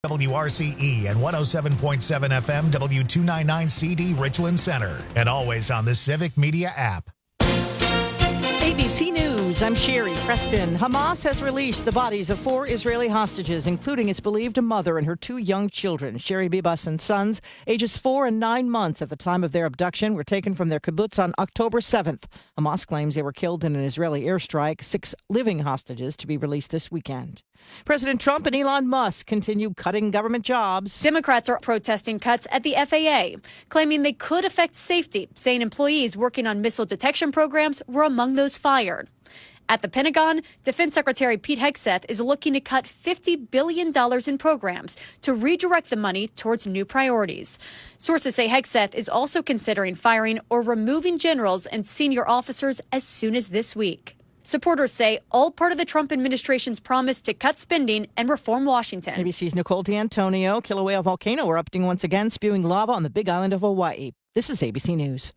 WRCE and 107.7 FM W299CD Richland Center. And always on the Civic Media app. ABC News, I'm Sherry Preston. Hamas has released the bodies of 4 Israeli hostages, including its believed mother and her 2 young children. Sherry Bibas and sons, ages 4 and 9 months at the time of their abduction, were taken from their kibbutz on October 7th. Hamas claims they were killed in an Israeli airstrike. 6 living hostages to be released this weekend. President Trump and Elon Musk continue cutting government jobs. Democrats are protesting cuts at the FAA, claiming they could affect safety, saying employees working on missile detection programs were among those fired. At the Pentagon, Defense Secretary Pete Hegseth is looking to cut $50 billion in programs to redirect the money towards new priorities. Sources say Hegseth is also considering firing or removing generals and senior officers as soon as this week. Supporters say all part of the Trump administration's promise to cut spending and reform Washington. ABC's Nicole D'Antonio. Kilauea volcano erupting once again, spewing lava on the Big Island of Hawaii. This is ABC News.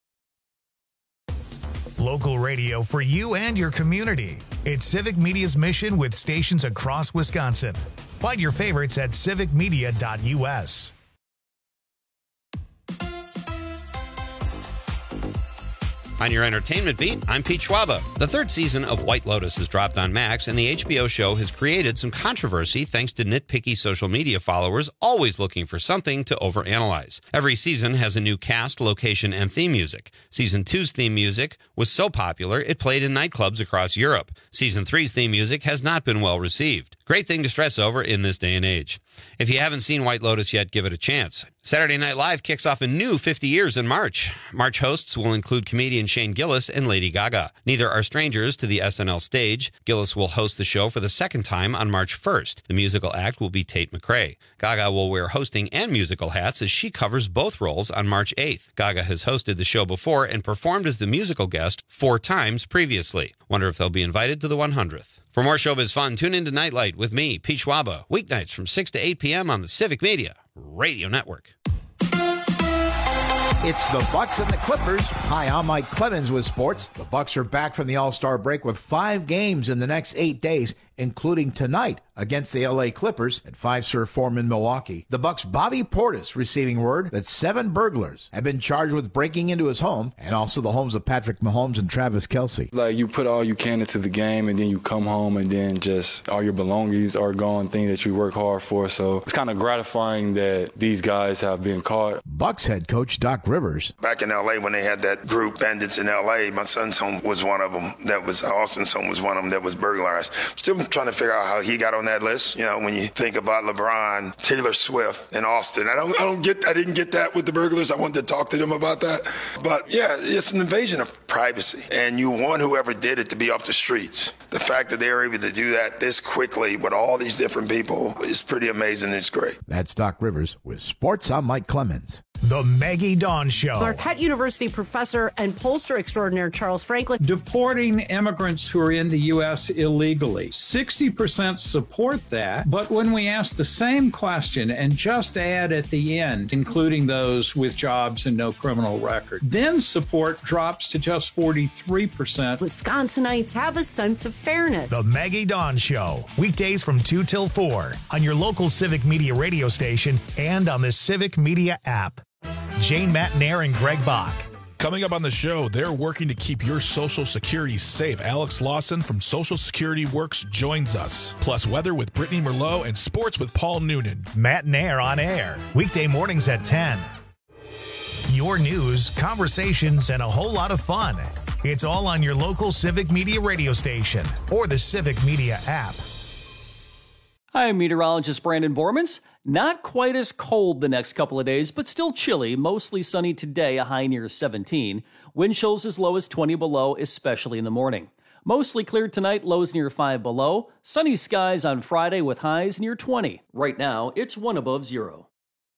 Local radio for you and your community. It's Civic Media's mission with stations across Wisconsin. Find your favorites at civicmedia.us. On your entertainment beat, I'm Pete Schwaba. The 3rd season of White Lotus has dropped on Max, and the HBO show has created some controversy thanks to nitpicky social media followers always looking for something to overanalyze. Every season has a new cast, location, and theme music. Season 2's theme music was so popular it played in nightclubs across Europe. Season 3's theme music has not been well received. Great thing to stress over in this day and age. If you haven't seen White Lotus yet, give it a chance. Saturday Night Live kicks off a new 50 years in March. March hosts will include comedian Shane Gillis and Lady Gaga. Neither are strangers to the SNL stage. Gillis will host the show for the 2nd time on March 1st. The musical act will be Tate McRae. Gaga will wear hosting and musical hats as she covers both roles on March 8th. Gaga has hosted the show before and performed as the musical guest 4 times previously. Wonder if they'll be invited to the 100th. For more showbiz fun, tune in to Nightlight with me, Pete Schwaba, weeknights from 6 to 8 p.m. on the Civic Media Radio Network. It's the Bucks and the Clippers. Hi, I'm Mike Clemens with sports. The Bucks are back from the All-Star break with 5 games in the next 8 days, including tonight against the LA Clippers at Fiserv Forum in Milwaukee. The Bucks' Bobby Portis receiving word that 7 burglars have been charged with breaking into his home and also the homes of Patrick Mahomes and Travis Kelce. Like, you put all you can into the game and then you come home and then just all your belongings are gone, things that you work hard for. So it's kind of gratifying that these guys have been caught. Bucks head coach Doc Rivers. Back in L.A. when they had that group, Bandits in L.A., my son's home was one of them. Austin's home was one of them that was burglarized. Still trying to figure out how he got on that list. You know, when you think about LeBron, Taylor Swift, and Austin, I didn't get that with the burglars. I wanted to talk to them about that. But yeah, it's an invasion of privacy. And you want whoever did it to be off the streets. The fact that they were able to do that this quickly with all these different people is pretty amazing. It's great. That's Doc Rivers with sports. I'm Mike Clemens. The Maggie Dawn Show. Marquette University professor and pollster extraordinaire Charles Franklin. Deporting immigrants who are in the U.S. illegally. 60% support that, but when we ask the same question and just add at the end, including those with jobs and no criminal record, then support drops to just 43%. Wisconsinites have a sense of fairness. The Maggie Dawn Show. Weekdays from 2 till 4 on your local Civic Media radio station and on the Civic Media app. Jane Matnair and Greg Bach. Coming up on the show, they're working to keep your Social Security safe. Alex Lawson from Social Security Works joins us. Plus weather with Brittany Merlot and sports with Paul Noonan. Matnair on air. Weekday mornings at 10. Your news, conversations, and a whole lot of fun. It's all on your local Civic Media radio station or the Civic Media app. Hi, meteorologist Brandon Bormans. Not quite as cold the next couple of days, but still chilly. Mostly sunny today, a high near 17. Wind chills as low as 20 below, especially in the morning. Mostly clear tonight, lows near 5 below. Sunny skies on Friday with highs near 20. Right now, it's 1 above 0.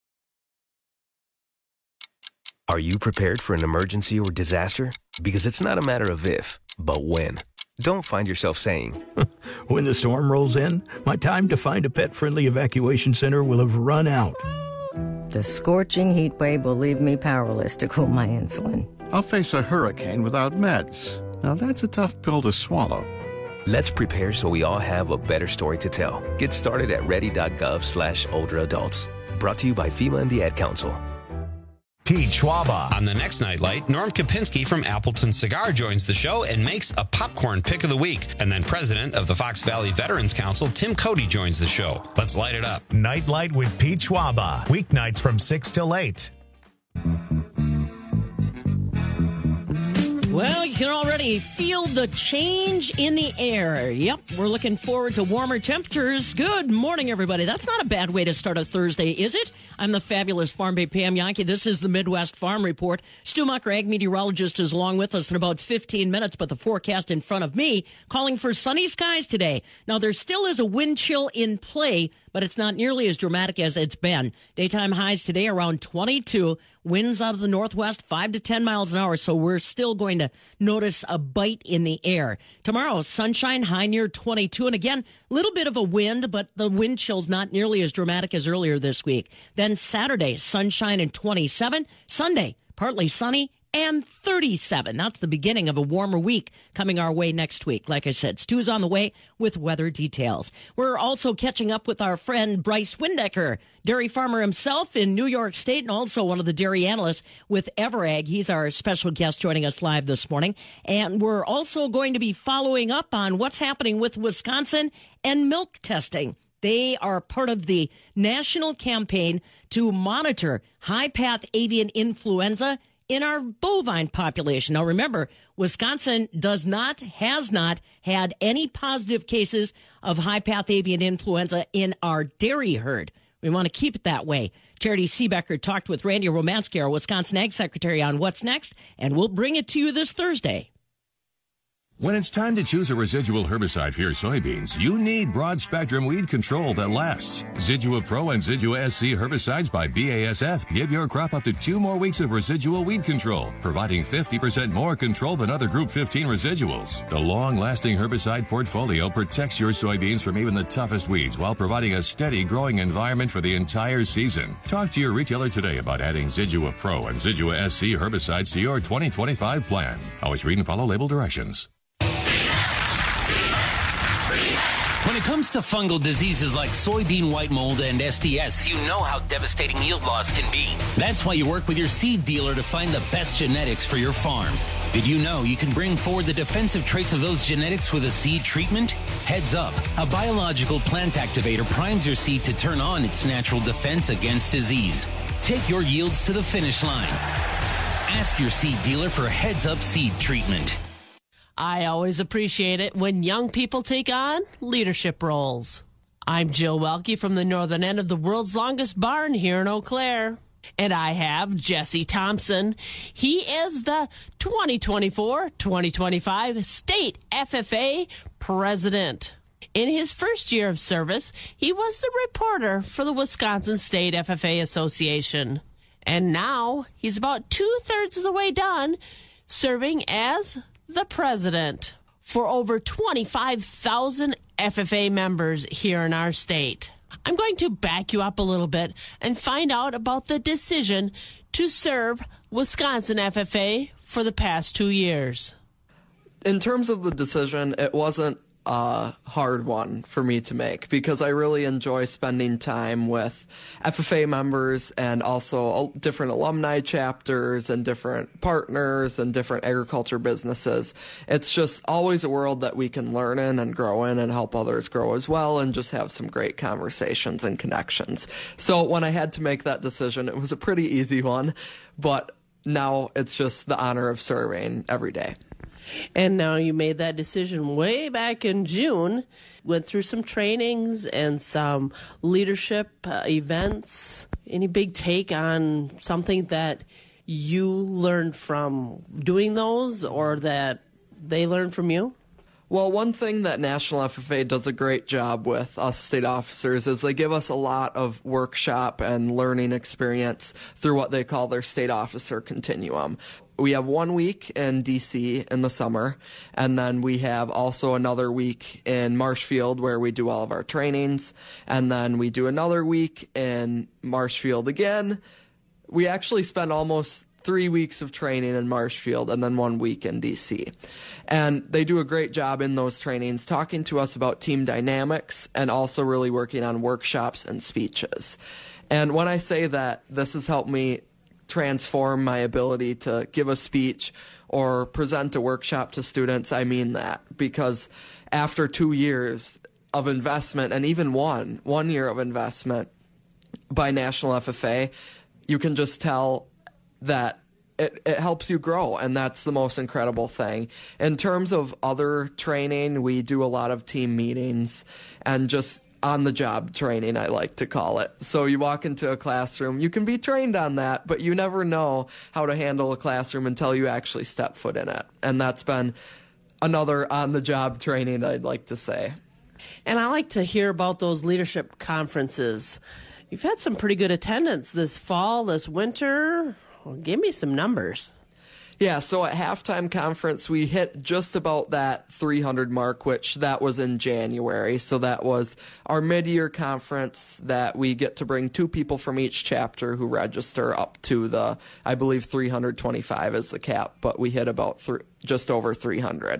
Are you prepared for an emergency or disaster? Because it's not a matter of if, but when. Don't find yourself saying, when the storm rolls in, my time to find a pet-friendly evacuation center will have run out. The scorching heat wave will leave me powerless to cool my insulin. I'll face a hurricane without meds. Now that's a tough pill to swallow. Let's prepare so we all have a better story to tell. Get started at ready.gov/older adults. Brought to you by FEMA and the Ad Council. Pete Schwaba. On the next Nightlight, Norm Kopinski from Appleton Cigar joins the show and makes a popcorn pick of the week. And then president of the Fox Valley Veterans Council, Tim Cody, joins the show. Let's light it up. Nightlight with Pete Schwaba. Weeknights from 6 till 8. Well, you can already feel the change in the air. Yep, we're looking forward to warmer temperatures. Good morning, everybody. That's not a bad way to start a Thursday, is it? I'm the fabulous Farm Bay Pam Yankee. This is the Midwest Farm Report. Stu Mucker, ag meteorologist, is along with us in about 15 minutes, but the forecast in front of me calling for sunny skies today. Now, there still is a wind chill in play, but it's not nearly as dramatic as it's been. Daytime highs today around 22. Winds out of the northwest 5 to 10 miles an hour, so we're still going to notice a bite in the air. Tomorrow, sunshine, high near 22. And again, a little bit of a wind, but the wind chill's not nearly as dramatic as earlier this week. Then Saturday, sunshine and 27. Sunday, partly sunny and 37. That's the beginning of a warmer week coming our way next week. Like I said, Stu's on the way with weather details. We're also catching up with our friend Bryce Windecker, dairy farmer himself in New York State and also one of the dairy analysts with Everag. He's our special guest joining us live this morning. And we're also going to be following up on what's happening with Wisconsin and milk testing. They are part of the national campaign to monitor high-path avian influenza in our bovine population. Now, remember, Wisconsin has not had any positive cases of high-path avian influenza in our dairy herd. We want to keep it that way. Charity Seebecker talked with Randy Romansky, our Wisconsin Ag Secretary, on what's next, and we'll bring it to you this Thursday. When it's time to choose a residual herbicide for your soybeans, you need broad-spectrum weed control that lasts. Zidua Pro and Zidua SC herbicides by BASF give your crop up to 2 more weeks of residual weed control, providing 50% more control than other Group 15 residuals. The long-lasting herbicide portfolio protects your soybeans from even the toughest weeds while providing a steady growing environment for the entire season. Talk to your retailer today about adding Zidua Pro and Zidua SC herbicides to your 2025 plan. Always read and follow label directions. When it comes to fungal diseases like soybean white mold and STS, you know how devastating yield loss can be. That's why you work with your seed dealer to find the best genetics for your farm. Did you know you can bring forward the defensive traits of those genetics with a seed treatment? Heads up, a biological plant activator primes your seed to turn on its natural defense against disease. Take your yields to the finish line. Ask your seed dealer for Heads Up seed treatment. I always appreciate it when young people take on leadership roles. I'm Jill Welke from the northern end of the world's longest barn here in Eau Claire. And I have Jesse Thompson. He is the 2024-2025 State FFA President. In his first year of service, he was the reporter for the Wisconsin State FFA Association. And now he's about 2/3 of the way done serving as the president for over 25,000 FFA members here in our state. I'm going to back you up a little bit and find out about the decision to serve Wisconsin FFA for the past 2 years. In terms of the decision, it wasn't a hard one for me to make because I really enjoy spending time with FFA members and also different alumni chapters and different partners and different agriculture businesses. It's just always a world that we can learn in and grow in and help others grow as well and just have some great conversations and connections. So when I had to make that decision, it was a pretty easy one, but now it's just the honor of serving every day. And now you made that decision way back in June, went through some trainings and some leadership events. Any big take on something that you learned from doing those or that they learned from you? Well, one thing that National FFA does a great job with us state officers is they give us a lot of workshop and learning experience through what they call their state officer continuum. We have 1 week in D.C. in the summer, and then we have also another week in Marshfield where we do all of our trainings, and then we do another week in Marshfield again. We actually spend almost 3 weeks of training in Marshfield and then 1 week in DC. And they do a great job in those trainings talking to us about team dynamics and also really working on workshops and speeches. And when I say that this has helped me transform my ability to give a speech or present a workshop to students, I mean that, because after 2 years of investment and even one year of investment by National FFA, you can just tell that it helps you grow, and that's the most incredible thing. In terms of other training, we do a lot of team meetings and just on-the-job training, I like to call it. So you walk into a classroom, you can be trained on that, but you never know how to handle a classroom until you actually step foot in it. And that's been another on-the-job training, I'd like to say. And I like to hear about those leadership conferences. You've had some pretty good attendance this fall, this winter. Well, give me some numbers. Yeah, so at Halftime Conference, we hit just about that 300 mark, which that was in January. So that was our mid-year conference that we get to bring 2 people from each chapter who register up to the, I believe, 325 is the cap, but we hit about just over 300.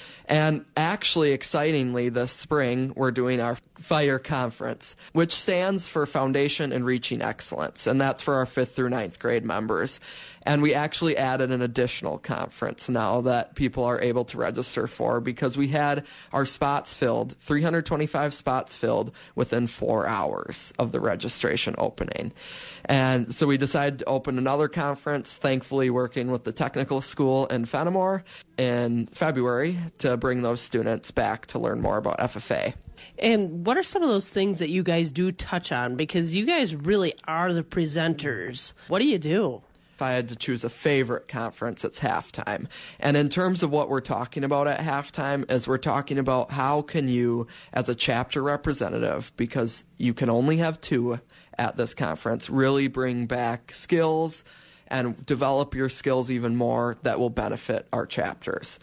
And actually, excitingly, this spring, we're doing our FIRE conference, which stands for Foundation in Reaching Excellence, and that's for our 5th through 9th grade members. And we actually added an additional conference now that people are able to register for, because we had our spots filled, 325 spots filled within 4 hours of the registration opening. And so we decided to open another conference, thankfully working with the technical school in Fenimore in February to bring those students back to learn more about FFA. And what are some of those things that you guys do touch on? Because you guys really are the presenters. What do you do? If I had to choose a favorite conference, it's Halftime. And in terms of what we're talking about at Halftime is we're talking about how can you, as a chapter representative, because you can only have 2 at this conference, really bring back skills and develop your skills even more that will benefit our chapters.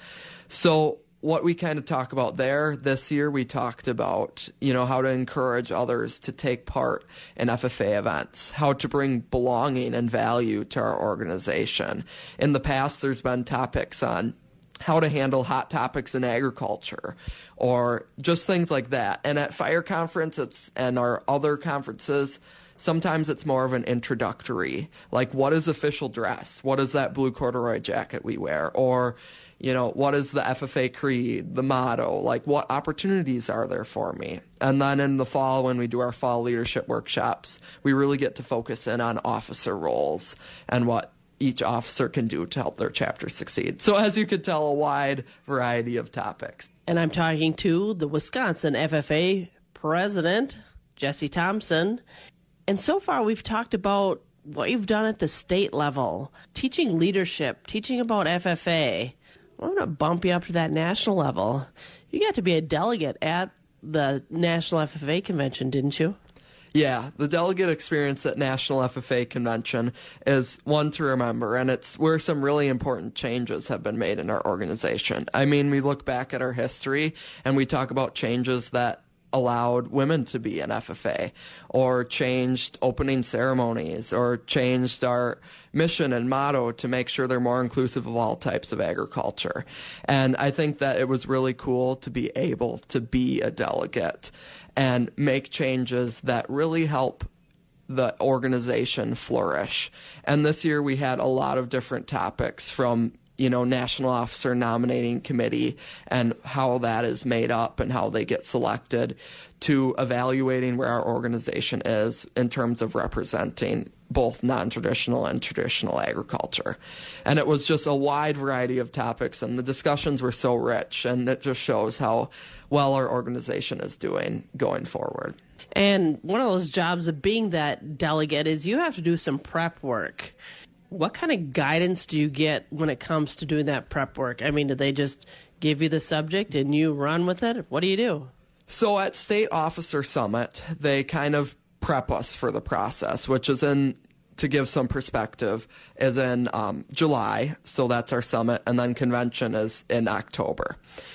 So what we kind of talk about there this year, we talked about, how to encourage others to take part in FFA events, how to bring belonging and value to our organization. In the past, there's been topics on how to handle hot topics in agriculture or just things like that. And at FIRE Conference and our other conferences, sometimes it's more of an introductory, like what is official dress? What is that blue corduroy jacket we wear? Or what is the FFA creed, the motto? Like, what opportunities are there for me? And then in the fall, when we do our fall leadership workshops, we really get to focus in on officer roles and what each officer can do to help their chapter succeed. So as you could tell, a wide variety of topics. And I'm talking to the Wisconsin FFA president, Jesse Thompson. And so far, we've talked about what you've done at the state level, teaching leadership, teaching about FFA. I'm going to bump you up to that national level. You got to be a delegate at the National FFA Convention, didn't you? Yeah, the delegate experience at National FFA Convention is one to remember, and it's where some really important changes have been made in our organization. I mean, we look back at our history, and we talk about changes that allowed women to be in FFA, or changed opening ceremonies, or changed our mission and motto to make sure they're more inclusive of all types of agriculture. And I think that it was really cool to be able to be a delegate and make changes that really help the organization flourish. And this year we had a lot of different topics from National Officer Nominating Committee and how that is made up and how they get selected, to evaluating where our organization is in terms of representing both non-traditional and traditional agriculture. And it was just a wide variety of topics, and the discussions were so rich, and it just shows how well our organization is doing going forward. And one of those jobs of being that delegate is you have to do some prep work. What kind of guidance do you get when it comes to doing that prep work? I mean, do they just give you the subject and you run with it? What do you do? So at State Officer Summit, they kind of prep us for the process, which is to give some perspective, is in July. So that's our summit. And then convention is in October.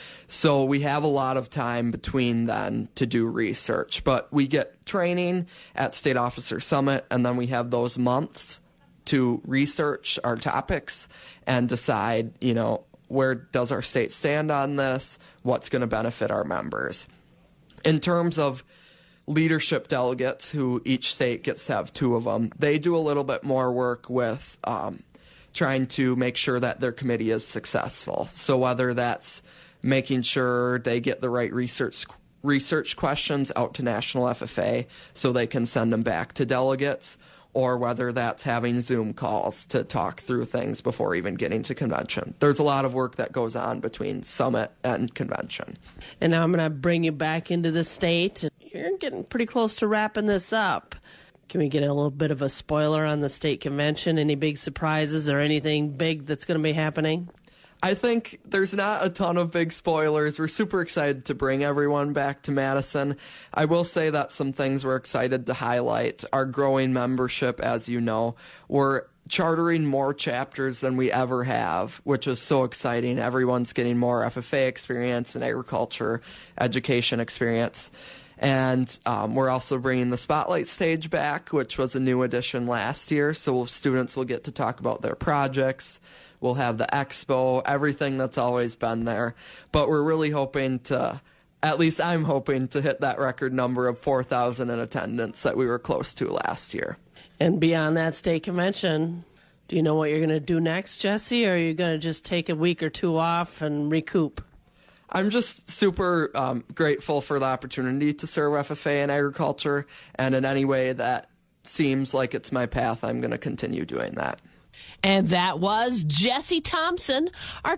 So we have a lot of time between then to do research. But we get training at State Officer Summit, and then we have those months to research our topics and decide, where does our state stand on this? What's going to benefit our members? In terms of leadership delegates, who each state gets to have 2 of them, they do a little bit more work with trying to make sure that their committee is successful. So whether that's making sure they get the right research questions out to National FFA so they can send them back to delegates, or whether that's having Zoom calls to talk through things before even getting to convention. There's a lot of work that goes on between summit and convention. And now I'm going to bring you back into the state. You're getting pretty close to wrapping this up. Can we get a little bit of a spoiler on the state convention? Any big surprises or anything big that's going to be happening? I think there's not a ton of big spoilers. We're super excited to bring everyone back to Madison. I will say that some things we're excited to highlight. Our growing membership, as you know. We're chartering more chapters than we ever have, which is so exciting. Everyone's getting more FFA experience and agriculture education experience. And we're also bringing the Spotlight Stage back, which was a new addition last year. So students will get to talk about their projects. We'll have the expo, everything that's always been there. But we're really hoping to, at least I'm hoping to hit that record number of 4,000 in attendance that we were close to last year. And beyond that state convention, do you know what you're going to do next, Jesse? Or are you going to just take a week or 2 off and recoup? I'm just super grateful for the opportunity to serve FFA in agriculture. And in any way that seems like it's my path, I'm going to continue doing that. And that was Jesse Thompson, our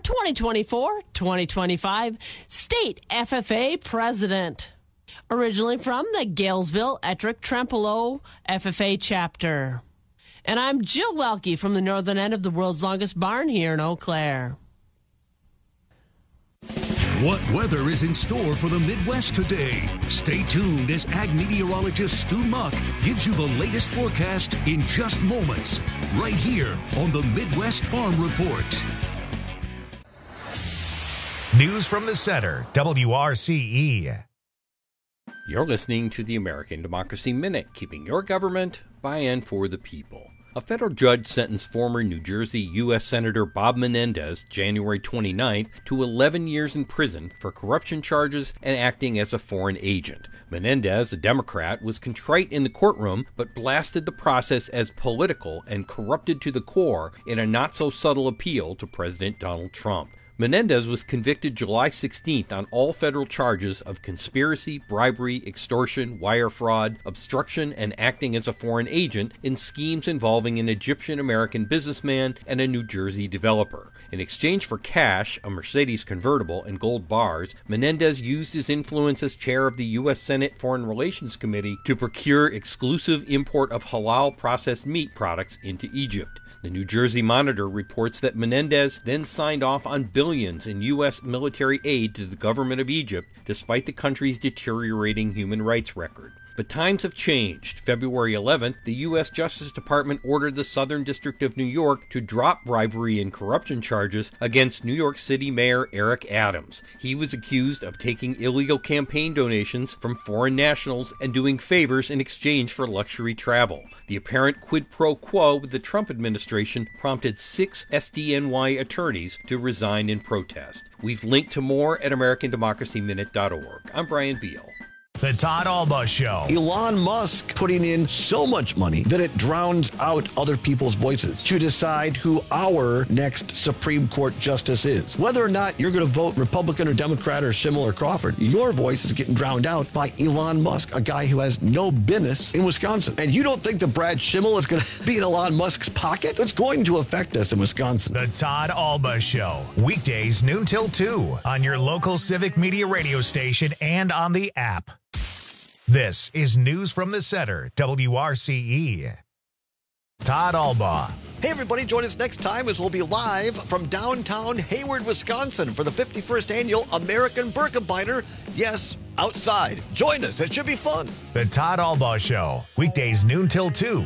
2024-2025 State FFA President. Originally from the Galesville Ettrick Trempealeau FFA Chapter. And I'm Jill Welke from the northern end of the world's longest barn here in Eau Claire. What weather is in store for the Midwest today? Stay tuned as ag meteorologist Stu Muck gives you the latest forecast in just moments, right here on the Midwest Farm Report. News from the Center, WRCE. You're listening to the American Democracy Minute, keeping your government by and for the people. A federal judge sentenced former New Jersey U.S. Senator Bob Menendez January 29th to 11 years in prison for corruption charges and acting as a foreign agent. Menendez, a Democrat, was contrite in the courtroom but blasted the process as political and corrupted to the core in a not-so-subtle appeal to President Donald Trump. Menendez was convicted July 16th on all federal charges of conspiracy, bribery, extortion, wire fraud, obstruction, and acting as a foreign agent in schemes involving an Egyptian-American businessman and a New Jersey developer. In exchange for cash, a Mercedes convertible, and gold bars, Menendez used his influence as chair of the U.S. Senate Foreign Relations Committee to procure exclusive import of halal processed meat products into Egypt. The New Jersey Monitor reports that Menendez then signed off on billions in U.S. military aid to the government of Egypt, despite the country's deteriorating human rights record. But times have changed. February 11th, the U.S. Justice Department ordered the Southern District of New York to drop bribery and corruption charges against New York City Mayor Eric Adams. He was accused of taking illegal campaign donations from foreign nationals and doing favors in exchange for luxury travel. The apparent quid pro quo with the Trump administration prompted 6 SDNY attorneys to resign in protest. We've linked to more at AmericanDemocracyMinute.org. I'm Brian Beal. The Todd Alba Show. Elon Musk putting in so much money that it drowns out other people's voices to decide who our next Supreme Court justice is. Whether or not you're going to vote Republican or Democrat or Schimmel or Crawford, your voice is getting drowned out by Elon Musk, a guy who has no business in Wisconsin. And you don't think that Brad Schimmel is going to be in Elon Musk's pocket? It's going to affect us in Wisconsin. The Todd Alba Show. Weekdays noon till 2 on your local Civic Media radio station and on the app. This is News from the Center, WRCE. Todd Alba. Hey, everybody, join us next time as we'll be live from downtown Hayward, Wisconsin for the 51st Annual American Birkebeiner. Yes, outside. Join us. It should be fun. The Todd Alba Show. Weekdays noon till 2.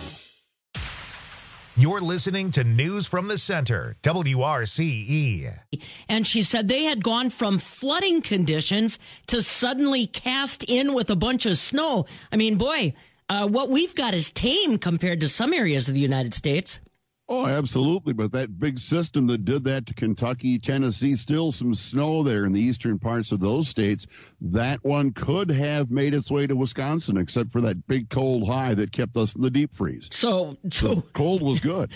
You're listening to News from the Center, WRCE. And she said they had gone from flooding conditions to suddenly cast in with a bunch of snow. I mean, boy, what we've got is tame compared to some areas of the United States. Oh, absolutely. But that big system that did that to Kentucky, Tennessee, still some snow there in the eastern parts of those states. That one could have made its way to Wisconsin, except for that big cold high that kept us in the deep freeze. So cold was good.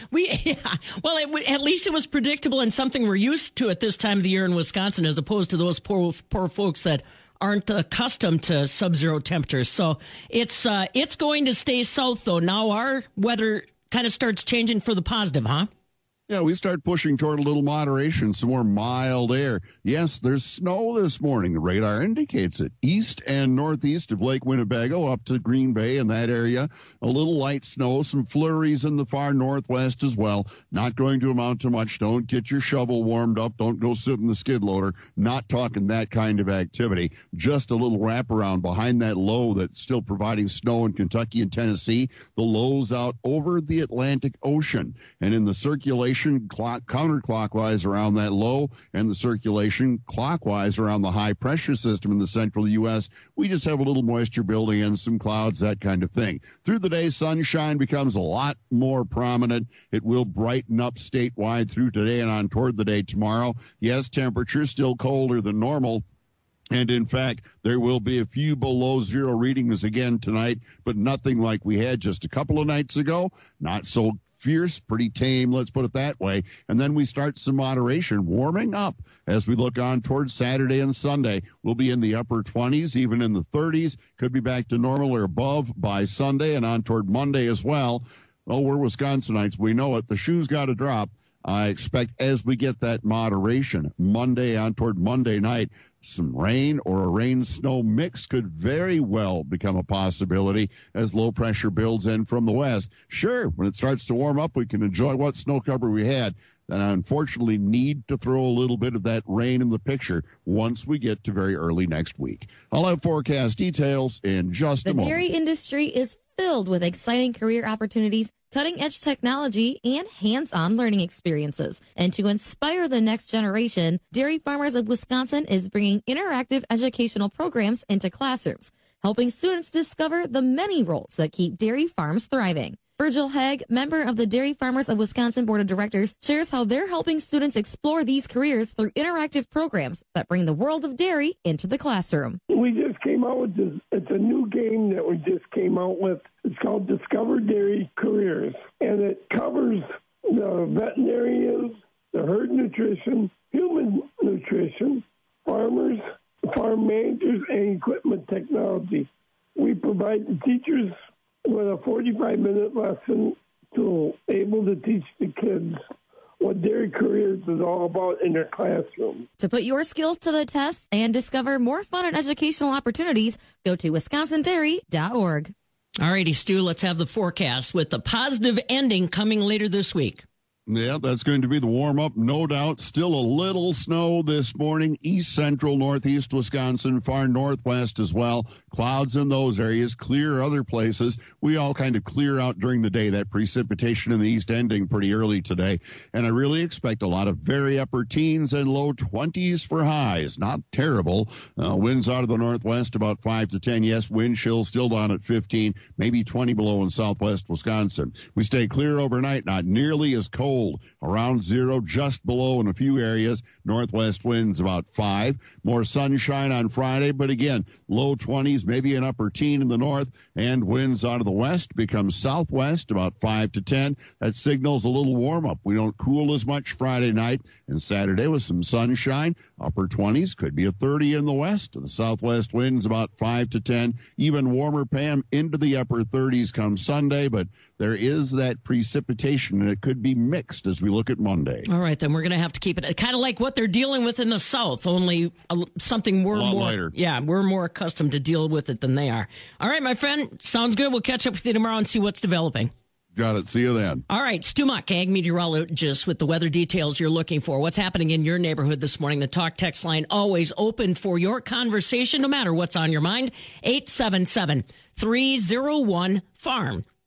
Well, at least it was predictable and something we're used to at this time of the year in Wisconsin, as opposed to those poor folks that aren't accustomed to sub-zero temperatures. So it's going to stay south, though. Now our weather kind of starts changing for the positive, huh? Yeah, we start pushing toward a little moderation, some more mild air. Yes, there's snow this morning. The radar indicates it. East and northeast of Lake Winnebago up to Green Bay in that area. A little light snow, some flurries in the far northwest as well. Not going to amount to much. Don't get your shovel warmed up. Don't go sit in the skid loader. Not talking that kind of activity. Just a little wraparound behind that low that's still providing snow in Kentucky and Tennessee. The low's out over the Atlantic Ocean. And in the circulation counterclockwise around that low and the circulation clockwise around the high pressure system in the central U.S., we just have a little moisture building in, some clouds, that kind of thing. Through the day, sunshine becomes a lot more prominent. It will brighten up statewide through today and on toward the day tomorrow. Yes, temperature still colder than normal. And, in fact, there will be a few below zero readings again tonight, but nothing like we had just a couple of nights ago. Not so fierce, pretty tame, let's put it that way. And then we start some moderation, warming up as we look on towards Saturday and Sunday. We'll be in the upper 20s, even in the 30s. Could be back to normal or above by Sunday and on toward Monday as well. Well, we're Wisconsinites. We know it. The shoe's got to drop. I expect as we get that moderation, Monday on toward Monday night, some rain or a rain-snow mix could very well become a possibility as low pressure builds in from the west. Sure, when it starts to warm up, we can enjoy what snow cover we had. And I unfortunately need to throw a little bit of that rain in the picture once we get to very early next week. I'll have forecast details in just a moment. The dairy industry is filled with exciting career opportunities, cutting-edge technology, and hands-on learning experiences. And to inspire the next generation, Dairy Farmers of Wisconsin is bringing interactive educational programs into classrooms, helping students discover the many roles that keep dairy farms thriving. Virgil Haig, member of the Dairy Farmers of Wisconsin Board of Directors, shares how they're helping students explore these careers through interactive programs that bring the world of dairy into the classroom. We just came out with this. It's a new game that we just came out with. It's called Discover Dairy Careers, and it covers the veterinarians, the herd nutrition, human nutrition, farmers, farm managers, and equipment technology. We provide the teachers with a 45-minute lesson to able to teach the kids what Dairy Careers is all about in their classroom. To put your skills to the test and discover more fun and educational opportunities, go to wisconsindairy.org. All righty, Stu, let's have the forecast with the positive ending coming later this week. Yeah, that's going to be the warm-up, no doubt. Still a little snow this morning, east central, northeast Wisconsin, far northwest as well. Clouds in those areas, clear other places. We all kind of clear out during the day, that precipitation in the east ending pretty early today. And I really expect a lot of very upper teens and low 20s for highs. Not terrible. Winds out of the northwest about 5 to 10. Yes, wind chill still down at 15, maybe 20 below in southwest Wisconsin. We stay clear overnight, not nearly as cold. Around zero, just below in a few areas. Northwest winds about 5. More sunshine on Friday, but again, low 20s, maybe an upper teen in the north, and winds out of the west become southwest about 5 to 10. That signals a little warm up. We don't cool as much Friday night, and Saturday with some sunshine. Upper 20s, could be a 30 in the west. The southwest winds about 5 to 10. Even warmer, Pam, into the upper 30s come Sunday, but there is that precipitation, and it could be mixed as we look at Monday. All right, then we're going to have to keep it kind of like what they're dealing with in the south, only something we're more lighter. Yeah, we're more accustomed to deal with it than they are. All right, my friend, sounds good. We'll catch up with you tomorrow and see what's developing. Got it. See you then. All right, Stu Muck, ag meteorologist with the weather details you're looking for. What's happening in your neighborhood this morning? The talk text line always open for your conversation, no matter what's on your mind. 877-301-FARM.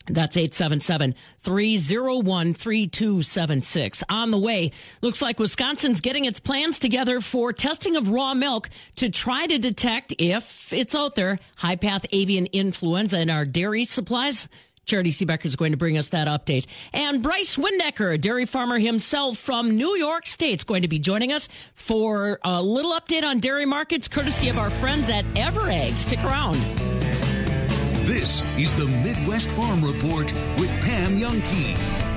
That's 877-301-3276. On the way, looks like Wisconsin's getting its plans together for testing of raw milk to try to detect, if it's out there, high-path avian influenza in our dairy supplies. Charity Seebecker is going to bring us that update. And Bryce Windecker, a dairy farmer himself from New York State, is going to be joining us for a little update on dairy markets, courtesy of our friends at EverEgg. Stick around. This is the Midwest Farm Report with Pam Youngkey.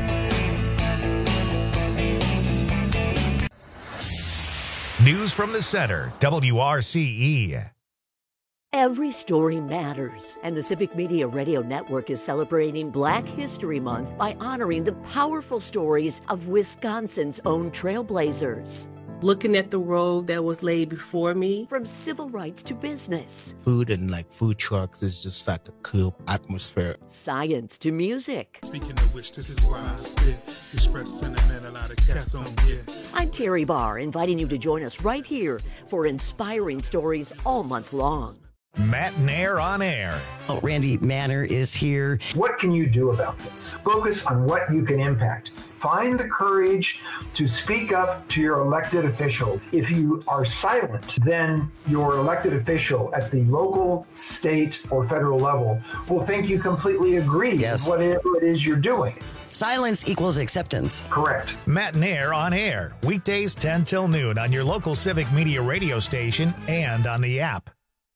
News from the center, WRCE. Every story matters, and the Civic Media Radio Network is celebrating Black History Month by honoring the powerful stories of Wisconsin's own trailblazers. Looking at the road that was laid before me. From civil rights to business. Food and food trucks is just like a cool atmosphere. Science to music. Speaking of which, this is why I spit. Express sentiment a lot of cats don't get. I'm Terry Barr, inviting you to join us right here for inspiring stories all month long. Matt Nair on air. Oh, Randy Manner is here. What can you do about this? Focus on what you can impact. Find the courage to speak up to your elected official. If you are silent, then your elected official at the local, state, or federal level will think you completely agree with whatever it is you're doing. Silence equals acceptance. Correct. Matt Nair on air. Weekdays 10 till noon on your local Civic Media radio station and on the app.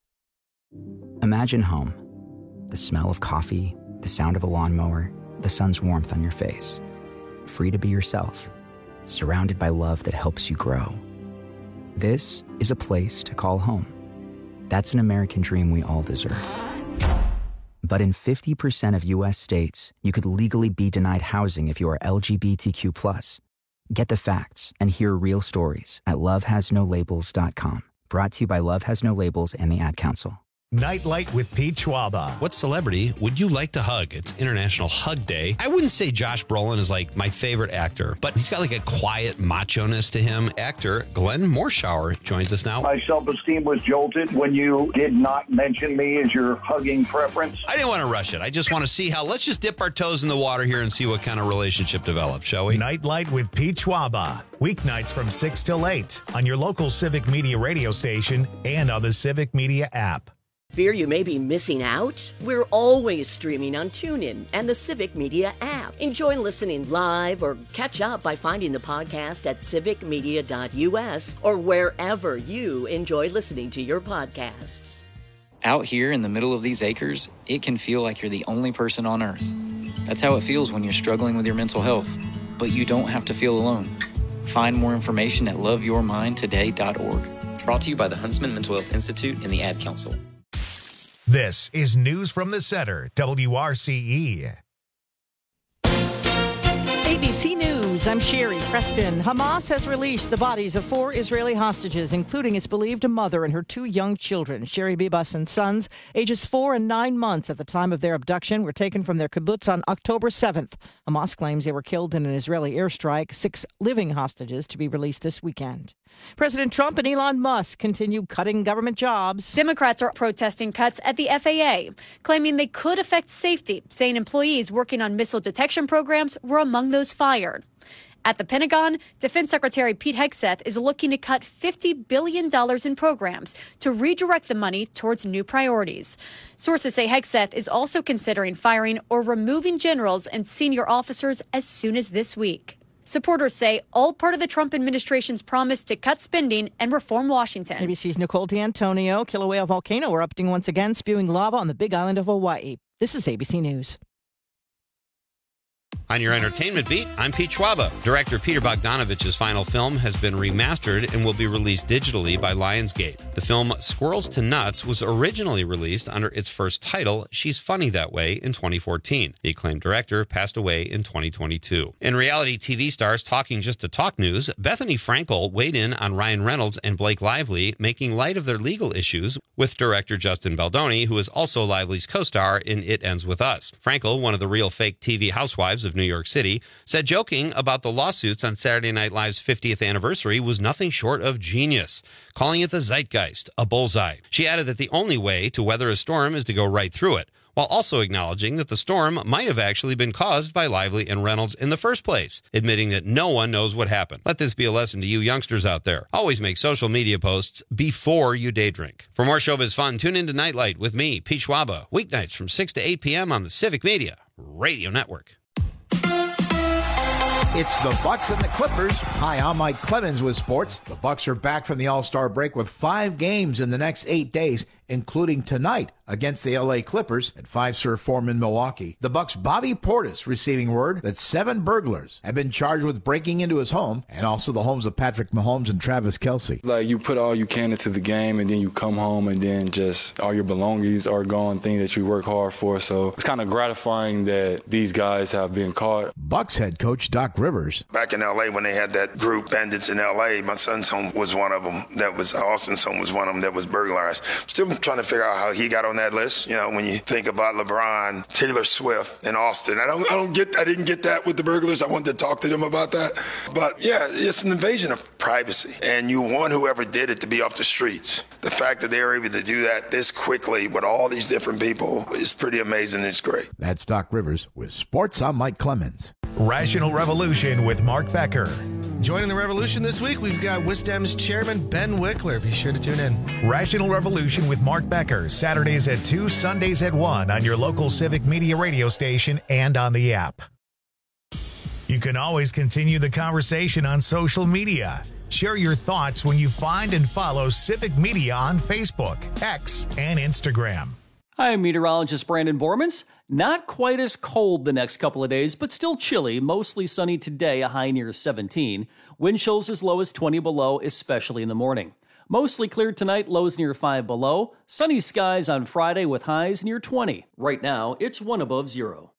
Imagine home. The smell of coffee, the sound of a lawnmower, the sun's warmth on your face. Free to be yourself, surrounded by love that helps you grow. This is a place to call home. That's an American dream we all deserve. But in 50% of U.S. states, you could legally be denied housing if you are LGBTQ+. Get the facts and hear real stories at lovehasnolabels.com. Brought to you by Love Has No Labels and the Ad Council. Nightlight with Pete Schwaba. What celebrity would you like to hug? It's International Hug Day. I wouldn't say Josh Brolin is my favorite actor, but he's got a quiet macho-ness to him. Actor Glenn Morshower joins us now. My self-esteem was jolted when you did not mention me as your hugging preference. I didn't want to rush it. I just want to see let's just dip our toes in the water here and see what kind of relationship develops, shall we? Nightlight with Pete Schwaba. Weeknights from 6 till 8 on your local Civic Media radio station and on the Civic Media app. Fear you may be missing out? We're always streaming on TuneIn and the Civic Media app. Enjoy listening live or catch up by finding the podcast at civicmedia.us or wherever you enjoy listening to your podcasts. Out here in the middle of these acres, it can feel like you're the only person on Earth. That's how it feels when you're struggling with your mental health. But you don't have to feel alone. Find more information at loveyourmindtoday.org. Brought to you by the Huntsman Mental Health Institute and the Ad Council. This is News from the Center, WRCE. ABC News, I'm Sherry Preston. Hamas has released the bodies of 4 Israeli hostages, including its believed mother and her 2 young children. Sherry Bibas and sons, ages 4 and 9 months at the time of their abduction, were taken from their kibbutz on October 7th. Hamas claims they were killed in an Israeli airstrike. 6 living hostages to be released this weekend. President Trump and Elon Musk continue cutting government jobs. Democrats are protesting cuts at the FAA, claiming they could affect safety, saying employees working on missile detection programs were among those fired. At the Pentagon, Defense Secretary Pete Hegseth is looking to cut $50 billion in programs to redirect the money towards new priorities. Sources say Hegseth is also considering firing or removing generals and senior officers as soon as this week. Supporters say all part of the Trump administration's promise to cut spending and reform Washington. ABC's Nicole D'Antonio. Kilauea volcano erupting once again, spewing lava on the Big Island of Hawaii. This is ABC News. On your entertainment beat, I'm Pete Schwaba. Director Peter Bogdanovich's final film has been remastered and will be released digitally by Lionsgate. The film Squirrels to Nuts was originally released under its first title, She's Funny That Way, in 2014. The acclaimed director passed away in 2022. In reality TV stars Talking Just to Talk news, Bethany Frankel weighed in on Ryan Reynolds and Blake Lively, making light of their legal issues with director Justin Baldoni, who is also Lively's co-star in It Ends With Us. Frankel, one of the real fake TV housewives of New York City, said joking about the lawsuits on Saturday Night Live's 50th anniversary was nothing short of genius, calling it the zeitgeist, a bullseye. She added that the only way to weather a storm is to go right through it. while also acknowledging that the storm might have actually been caused by Lively and Reynolds in the first place, admitting that no one knows what happened. Let this be a lesson to you youngsters out there. Always make social media posts before you day drink. For more showbiz fun, tune into Nightlight with me, Pete Schwaba, weeknights from 6 to 8 p.m. on the Civic Media Radio Network. It's the Bucks and the Clippers. Hi, I'm Mike Clemens with sports. The Bucks are back from the All-Star break with 5 games in the next 8 days, including tonight against the LA Clippers at Fiserv Forum in Milwaukee. The Bucks' Bobby Portis receiving word that 7 burglars have been charged with breaking into his home and also the homes of Patrick Mahomes and Travis Kelce. Like, you put all you can into the game, and then you come home, and then just all your belongings are gone, things that you work hard for. So it's kind of gratifying that these guys have been caught. Bucks head coach Doc Rivers. Back in L.A. when they had that group, Bandits in L.A., my son's home was one of them. Austin's home was one of them that was burglarized. Still trying to figure out how he got on that list. You know, when you think about LeBron, Taylor Swift, and Austin, I didn't get that with the burglars. I wanted to talk to them about that. But yeah, it's an invasion of privacy, and you want whoever did it to be off the streets. The fact that they were able to do that this quickly with all these different people is pretty amazing. It's great. That's Doc Rivers with sports. I'm Mike Clemens. Rational Revolution with Mark Becker. Joining the revolution this week, we've got Wisdom's chairman, Ben Wickler. Be sure to tune in. Rational Revolution with Mark Becker, Saturdays at 2, Sundays at 1 on your local Civic Media radio station and on the app. You can always continue the conversation on social media. Share your thoughts when you find and follow Civic Media on Facebook, X, and Instagram. I'm meteorologist Brandon Bormans. Not quite as cold the next couple of days, but still chilly. Mostly sunny today, a high near 17. Wind chills as low as 20 below, especially in the morning. Mostly clear tonight, lows near 5 below. Sunny skies on Friday with highs near 20. Right now, it's 1 above 0.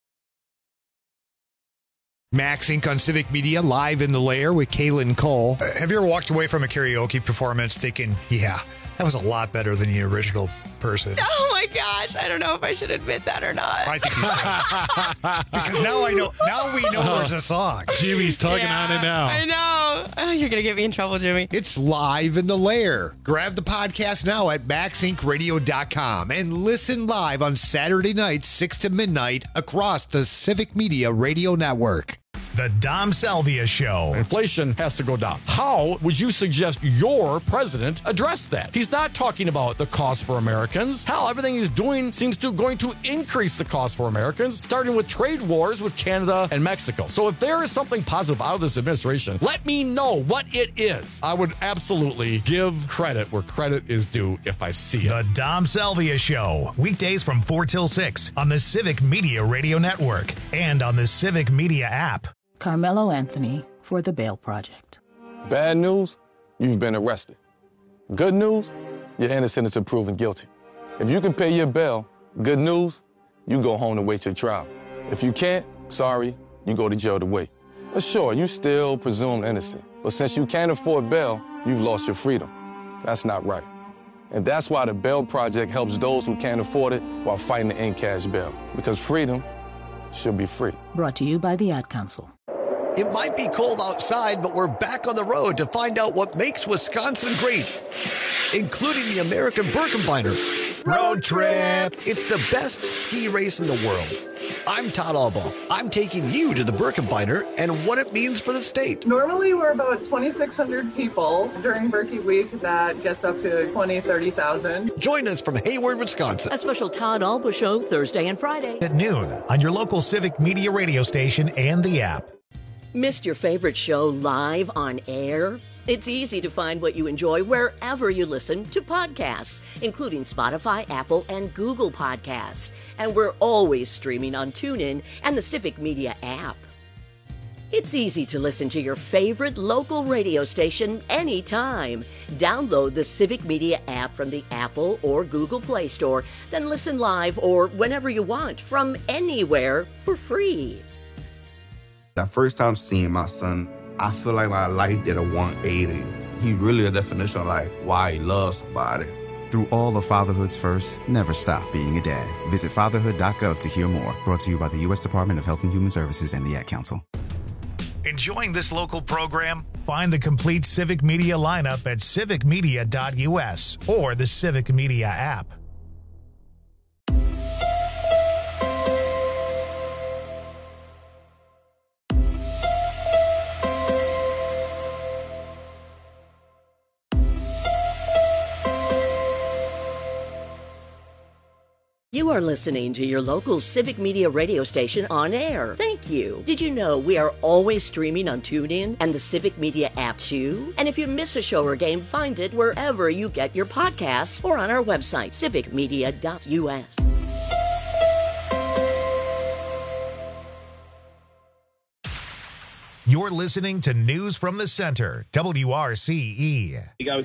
Max Inc. on Civic Media, live in the lair with Kaylin Cole. Have you ever walked away from a karaoke performance thinking, yeah, that was a lot better than the original person? Oh my gosh, I don't know if I should admit that or not. I think you should. Because now we know there's a song. Jimmy's tugging on it now. I know. Oh, you're going to get me in trouble, Jimmy. It's live in the lair. Grab the podcast now at maxincradio.com and listen live on Saturday nights, 6 to midnight across the Civic Media Radio Network. The Dom Salvia Show. Inflation has to go down. How would you suggest your president address that? He's not talking about the cost for Americans. Hell, everything he's doing seems to going to increase the cost for Americans, starting with trade wars with Canada and Mexico. So if there is something positive out of this administration, let me know what it is. I would absolutely give credit where credit is due if I see it. The Dom Salvia Show. Weekdays from 4 till 6 on the Civic Media Radio Network and on the Civic Media app. Carmelo Anthony for the Bail Project. Bad news, you've been arrested. Good news, you're innocent until proven guilty. If you can pay your bail, good news, you go home to wait your trial. If you can't, sorry, you go to jail to wait. But sure, you still presumed innocent. But since you can't afford bail, you've lost your freedom. That's not right. And that's why the Bail Project helps those who can't afford it while fighting to end cash bail. Because freedom should be free. Brought to you by the Ad Council. It might be cold outside, but we're back on the road to find out what makes Wisconsin great, including the American Birkebeiner Road Trip. It's the best ski race in the world. I'm Todd Albaugh. I'm taking you to the Birkebeiner and what it means for the state. Normally, we're about 2,600 people. During Birkie Week, that gets up to 20,000, 30,000. Join us from Hayward, Wisconsin. A special Todd Albaugh show Thursday and Friday at noon on your local Civic Media radio station and the app. Missed your favorite show live on air? It's easy to find what you enjoy wherever you listen to podcasts, including Spotify, Apple, and Google Podcasts. And we're always streaming on TuneIn and the Civic Media app. It's easy to listen to your favorite local radio station anytime. Download the Civic Media app from the Apple or Google Play Store, then listen live or whenever you want from anywhere for free. That first time seeing my son, I feel like my life did a 180. He really a definition of like why he loves somebody. Through all of fatherhood's first, never stop being a dad. Visit fatherhood.gov to hear more. Brought to you by the U.S. Department of Health and Human Services and the Ad Council. Enjoying this local program? Find the complete Civic Media lineup at civicmedia.us or the Civic Media app. You are listening to your local Civic Media radio station on air. Thank you. Did you know we are always streaming on TuneIn and the Civic Media app too? And if you miss a show or game, find it wherever you get your podcasts or on our website, civicmedia.us. You're listening to News from the Center, WRCE. You go.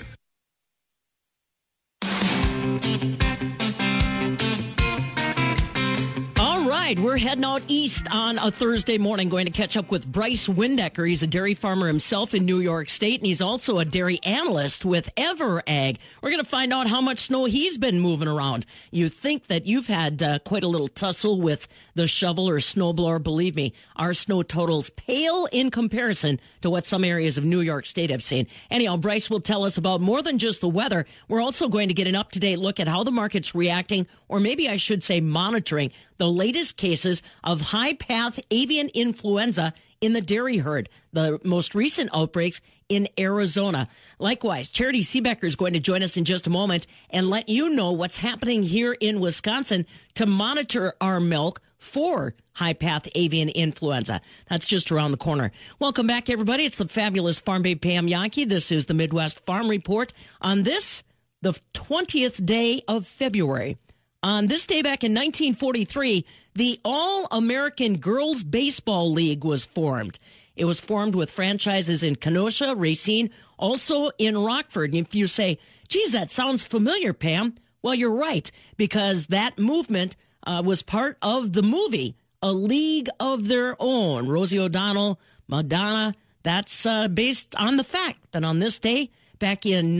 All right, we're heading out east on a Thursday morning, going to catch up with Bryce Windecker. He's a dairy farmer himself in New York State, and he's also a dairy analyst with EverAg. We're going to find out how much snow he's been moving around. You think that you've had quite a little tussle with the shovel or snowblower. Believe me, our snow totals pale in comparison to what some areas of New York State have seen. Anyhow, Bryce will tell us about more than just the weather. We're also going to get an up-to-date look at how the market's reacting, or maybe I should say monitoring, the latest cases of high-path avian influenza in the dairy herd, the most recent outbreaks in Arizona. Likewise, Charity Seebecker is going to join us in just a moment and let you know what's happening here in Wisconsin to monitor our milk for high-path avian influenza. That's just around the corner. Welcome back, everybody. It's the fabulous Farm Babe Pam Yankee. This is the Midwest Farm Report on this, the 20th day of February. On this day back in 1943, the All-American Girls Baseball League was formed. It was formed with franchises in Kenosha, Racine, also in Rockford. And if you say, geez, that sounds familiar, Pam, well, you're right, because that movement was part of the movie A League of Their Own. Rosie O'Donnell, Madonna, that's based on the fact that on this day, back in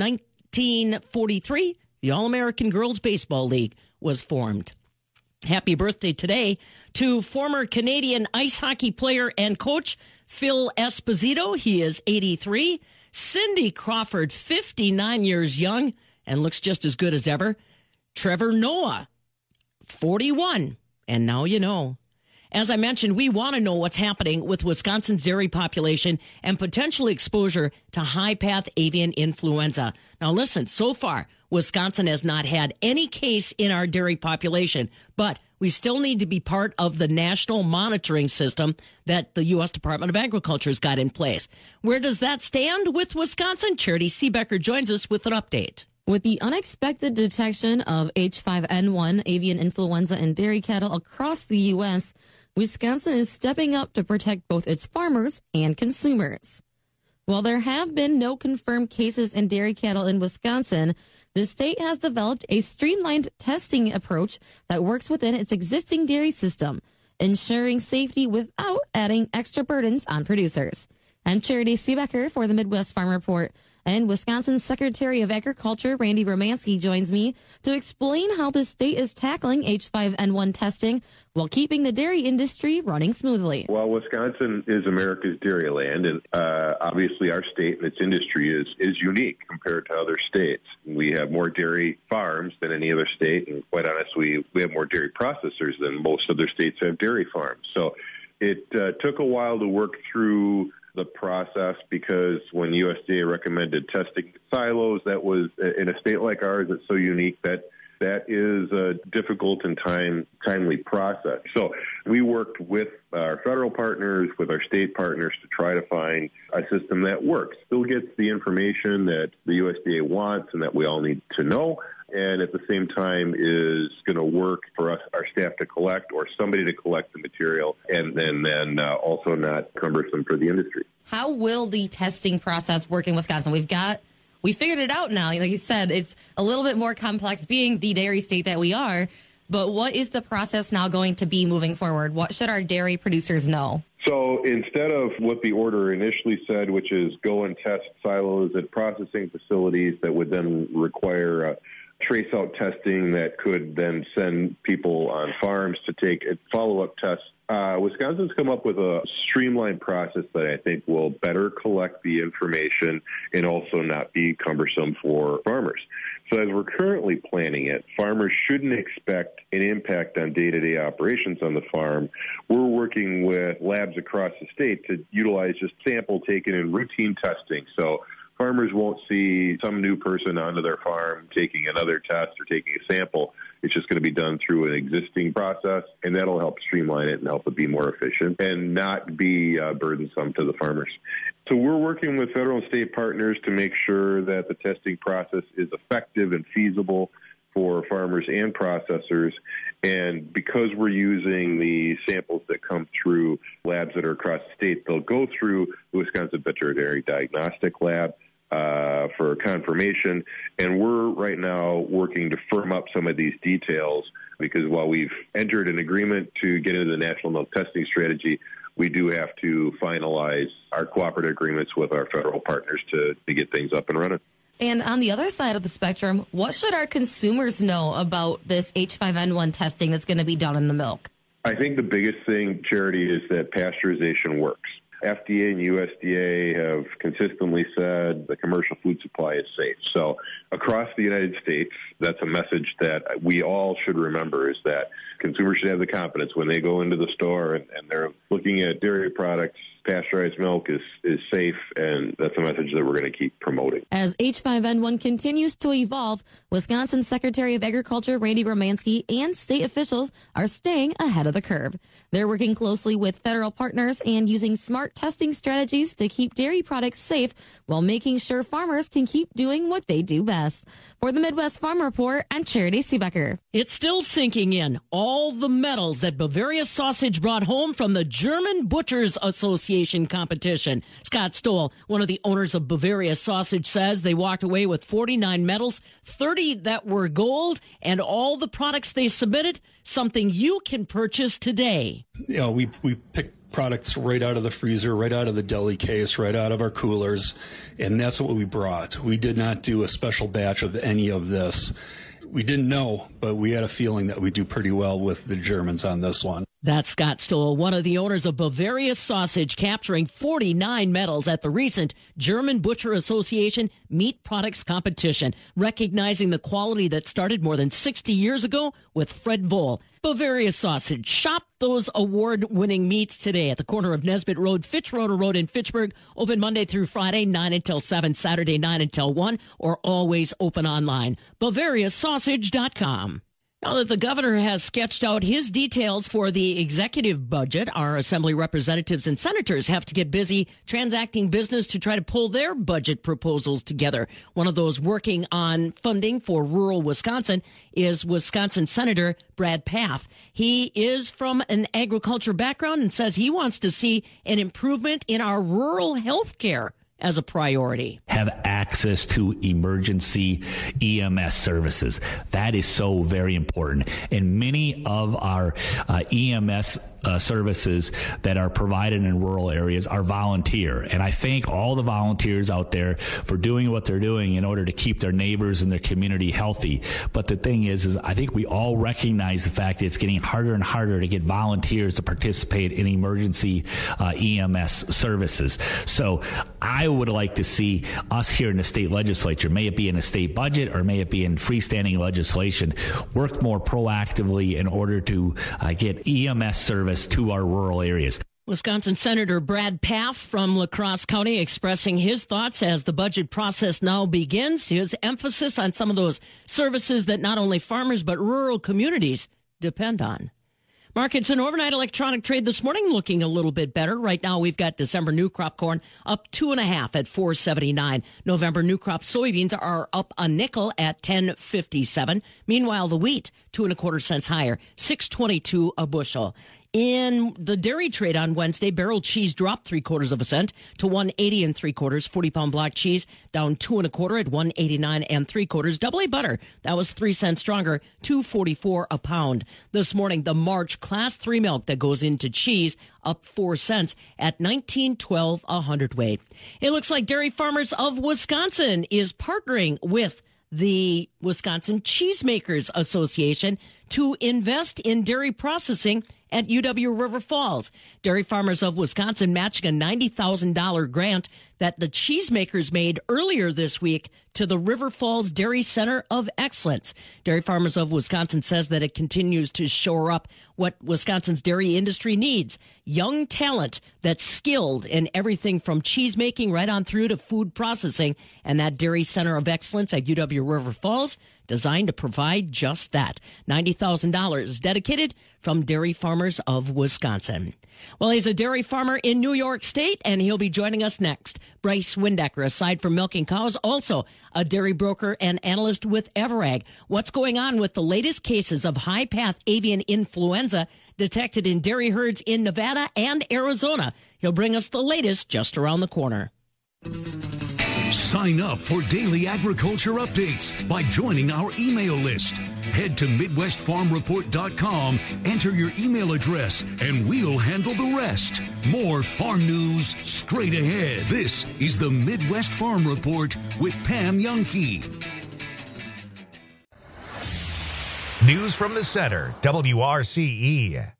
1943, the All-American Girls Baseball League was formed. Happy birthday today to former Canadian ice hockey player and coach Phil Esposito. He is 83. Cindy Crawford, 59 years young and looks just as good as ever. Trevor Noah, 41. And now you know. As I mentioned, we want to know what's happening with Wisconsin's dairy population and potential exposure to high-path avian influenza. Now listen, so far, Wisconsin has not had any case in our dairy population, but we still need to be part of the national monitoring system that the U.S. Department of Agriculture has got in place. Where does that stand with Wisconsin? Charity Seebecker joins us with an update. With the unexpected detection of H5N1 avian influenza in dairy cattle across the U.S., Wisconsin is stepping up to protect both its farmers and consumers. While there have been no confirmed cases in dairy cattle in Wisconsin, the state has developed a streamlined testing approach that works within its existing dairy system, ensuring safety without adding extra burdens on producers. I'm Charity Seebecker for the Midwest Farm Report, and Wisconsin's Secretary of Agriculture, Randy Romanski, joins me to explain how the state is tackling H5N1 testing while keeping the dairy industry running smoothly. Well, Wisconsin is America's dairy land, and obviously our state and its industry is unique compared to other states. We have more dairy farms than any other state, and quite honestly, we have more dairy processors than most other states have dairy farms. So it took a while to work through the process, because when USDA recommended testing silos, that was in a state like ours that's so unique that is a difficult and timely process. So we worked with our federal partners, with our state partners to try to find a system that works, still gets the information that the USDA wants and that we all need to know, and at the same time is going to work for us, our staff to collect, or somebody to collect the material, and then also not cumbersome for the industry. How will the testing process work in Wisconsin? We figured it out now. Like you said, it's a little bit more complex being the dairy state that we are. But what is the process now going to be moving forward? What should our dairy producers know? So instead of what the order initially said, which is go and test silos at processing facilities that would then require trace out testing that could then send people on farms to take follow-up tests, Wisconsin's come up with a streamlined process that I think will better collect the information and also not be cumbersome for farmers. So as we're currently planning it, farmers shouldn't expect an impact on day-to-day operations on the farm. We're working with labs across the state to utilize just sample taken in routine testing. So farmers won't see some new person onto their farm taking another test or taking a sample. It's just going to be done through an existing process, and that'll help streamline it and help it be more efficient and not be burdensome to the farmers. So we're working with federal and state partners to make sure that the testing process is effective and feasible for farmers and processors. And because we're using the samples that come through labs that are across the state, they'll go through the Wisconsin Veterinary Diagnostic Lab for confirmation. And we're right now working to firm up some of these details, because while we've entered an agreement to get into the National Milk Testing Strategy, we do have to finalize our cooperative agreements with our federal partners to get things up and running. And on the other side of the spectrum, what should our consumers know about this H5N1 testing that's going to be done in the milk? I think the biggest thing, Charity, is that pasteurization works. FDA and USDA have consistently said the commercial food supply is safe. So across the United States, that's a message that we all should remember, is that consumers should have the confidence when they go into the store and they're looking at dairy products. Pasteurized milk is safe, and that's a message that we're going to keep promoting. As H5N1 continues to evolve, Wisconsin Secretary of Agriculture Randy Romanski and state officials are staying ahead of the curve. They're working closely with federal partners and using smart testing strategies to keep dairy products safe while making sure farmers can keep doing what they do best. For the Midwest Farm Report, I'm Charity Seebecker. It's still sinking in. All the medals that Bavaria Sausage brought home from the German Butchers Association competition. Scott Stoll, one of the owners of Bavaria Sausage, says they walked away with 49 medals, 30 that were gold, and all the products they submitted, something you can purchase today. You know, we picked products right out of the freezer, right out of the deli case, right out of our coolers, and that's what we brought. We did not do a special batch of any of this. We didn't know, but we had a feeling that we'd do pretty well with the Germans on this one. That's Scott Stoll, one of the owners of Bavaria Sausage, capturing 49 medals at the recent German Butcher Association Meat Products Competition, recognizing the quality that started more than 60 years ago with Fred Voll. Bavaria Sausage. Shop those award-winning meats today at the corner of Nesbitt Road, Fitzroder Road in Fitchburg. Open Monday through Friday, 9 until 7, Saturday, 9 until 1, or always open online. BavariaSausage.com. Now that the governor has sketched out his details for the executive budget, our assembly representatives and senators have to get busy transacting business to try to pull their budget proposals together. One of those working on funding for rural Wisconsin is Wisconsin Senator Brad Pfaff. He is from an agriculture background and says he wants to see an improvement in our rural health care as a priority. Have access to emergency EMS services. That is so very important. And many of our EMS services that are provided in rural areas are volunteer. And I thank all the volunteers out there for doing what they're doing in order to keep their neighbors and their community healthy. But the thing is I think we all recognize the fact that it's getting harder and harder to get volunteers to participate in emergency EMS services. So I would like to see us here in the state legislature, may it be in a state budget or may it be in freestanding legislation, work more proactively in order to get EMS service to our rural areas. Wisconsin Senator Brad Pfaff from La Crosse County expressing his thoughts as the budget process now begins. His emphasis on some of those services that not only farmers but rural communities depend on. Markets and overnight electronic trade this morning looking a little bit better. Right now, we've got December new crop corn up 2.5 at $4.79. November new crop soybeans are up a nickel at $10.57. Meanwhile, the wheat 2 1/4 cents higher, $6.22 a bushel. In the dairy trade on Wednesday, barrel cheese dropped 3/4 cent to $1.80 3/4. 40-pound block cheese down 2 1/4 at $1.89 3/4. Double A butter, that was 3 cents stronger, $2.44 a pound. This morning, the March Class 3 milk that goes into cheese up 4 cents at $19.12 a hundredweight. It looks like Dairy Farmers of Wisconsin is partnering with the Wisconsin Cheesemakers Association to invest in dairy processing at UW River Falls. Dairy Farmers of Wisconsin matching a $90,000 grant that the cheesemakers made earlier this week to the River Falls Dairy Center of Excellence. Dairy Farmers of Wisconsin says that it continues to shore up what Wisconsin's dairy industry needs. Young talent that's skilled in everything from cheese making right on through to food processing. And that Dairy Center of Excellence at UW River Falls designed to provide just that. $90,000 dedicated from dairy farmers of Wisconsin. Well, he's a dairy farmer in New York State, and he'll be joining us next. Bryce Windecker, aside from milking cows, also a dairy broker and analyst with Everag. What's going on with the latest cases of high-path avian influenza detected in dairy herds in Nevada and Arizona? He'll bring us the latest just around the corner. Sign up for daily agriculture updates by joining our email list. Head to MidwestFarmReport.com, enter your email address, and we'll handle the rest. More farm news straight ahead. This is the Midwest Farm Report with Pam Youngkey. News from the Center, WRCE.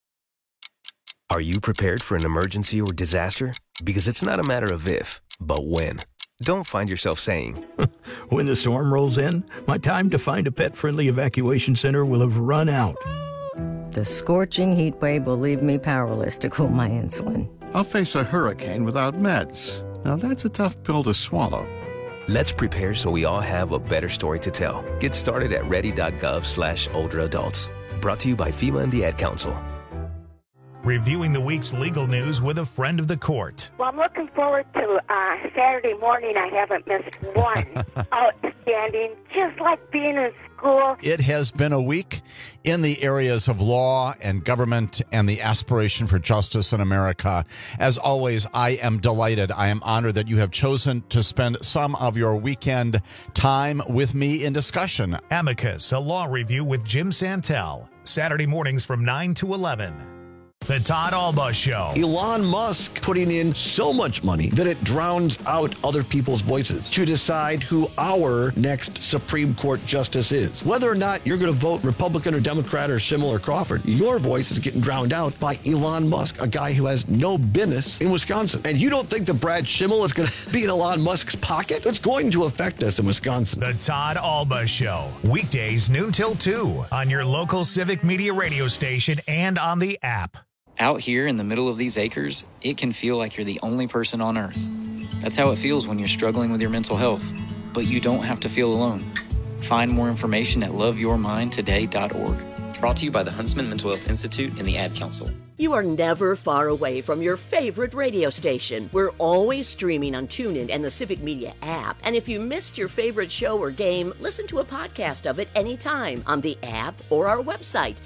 Are you prepared for an emergency or disaster? Because it's not a matter of if, but when. Don't find yourself saying, when the storm rolls in, my time to find a pet-friendly evacuation center will have run out. The scorching heat wave will leave me powerless to cool my insulin. I'll face a hurricane without meds. Now that's a tough pill to swallow. Let's prepare so we all have a better story to tell. Get started at ready.gov/older adults. Brought to you by FEMA and the Ad Council. Reviewing the week's legal news with a friend of the court. Well, I'm looking forward to Saturday morning. I haven't missed one. Outstanding, just like being in school. It has been a week in the areas of law and government and the aspiration for justice in America. As always, I am delighted. I am honored that you have chosen to spend some of your weekend time with me in discussion. Amicus, a law review with Jim Santel. Saturday mornings from 9 to 11. The Todd Alba Show. Elon Musk putting in so much money that it drowns out other people's voices to decide who our next Supreme Court justice is. Whether or not you're going to vote Republican or Democrat or Schimmel or Crawford, your voice is getting drowned out by Elon Musk, a guy who has no business in Wisconsin. And you don't think that Brad Schimmel is going to be in Elon Musk's pocket? It's going to affect us in Wisconsin. The Todd Alba Show. Weekdays noon till 2 on your local Civic Media radio station and on the app. Out here in the middle of these acres, it can feel like you're the only person on earth. That's how it feels when you're struggling with your mental health. But you don't have to feel alone. Find more information at loveyourmindtoday.org. Brought to you by the Huntsman Mental Health Institute and the Ad Council. You are never far away from your favorite radio station. We're always streaming on TuneIn and the Civic Media app. And if you missed your favorite show or game, listen to a podcast of it anytime on the app or our website,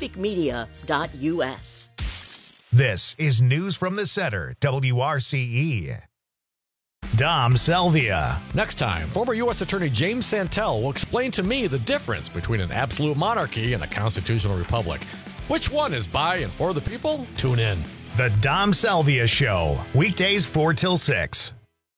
civicmedia.us. This is News from the Center, WRCE. Dom Salvia. Next time, former U.S. Attorney James Santel will explain to me the difference between an absolute monarchy and a constitutional republic. Which one is by and for the people? Tune in. The Dom Salvia Show, weekdays 4 till 6.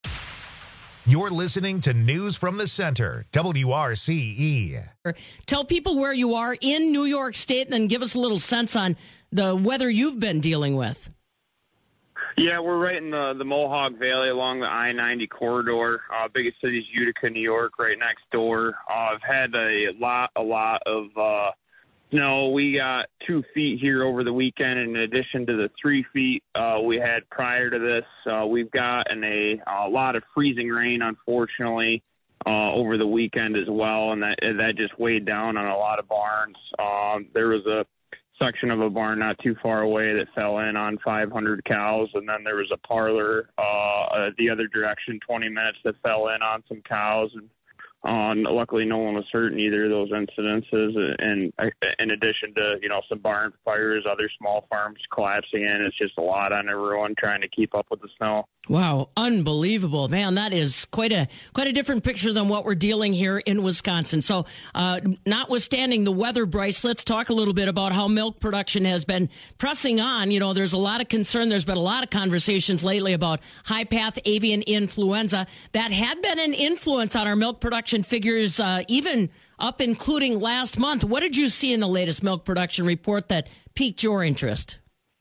You're listening to News from the Center, WRCE. Tell people where you are in New York State and then give us a little sense on the weather you've been dealing with. Yeah, we're right in the Mohawk Valley along the I-90 corridor. Biggest city is Utica, New York, right next door. I've had a lot of snow. We got 2 feet here over the weekend in addition to the 3 feet we had prior to this. We've gotten a lot of freezing rain, unfortunately, over the weekend as well, and that just weighed down on a lot of barns. There was a section of a barn not too far away that fell in on 500 cows, and then there was a parlor the other direction, 20 minutes, that fell in on some cows, and luckily no one was hurt in either of those incidences. And in addition to some barn fires, other small farms collapsing in, it's just a lot on everyone trying to keep up with the snow. Wow, unbelievable. Man, that is quite a different picture than what we're dealing here in Wisconsin. So, notwithstanding the weather, Bryce, let's talk a little bit about how milk production has been pressing on. There's a lot of concern. There's been a lot of conversations lately about high-path avian influenza. That had been an influence on our milk production figures, even up including last month. What did you see in the latest milk production report that piqued your interest?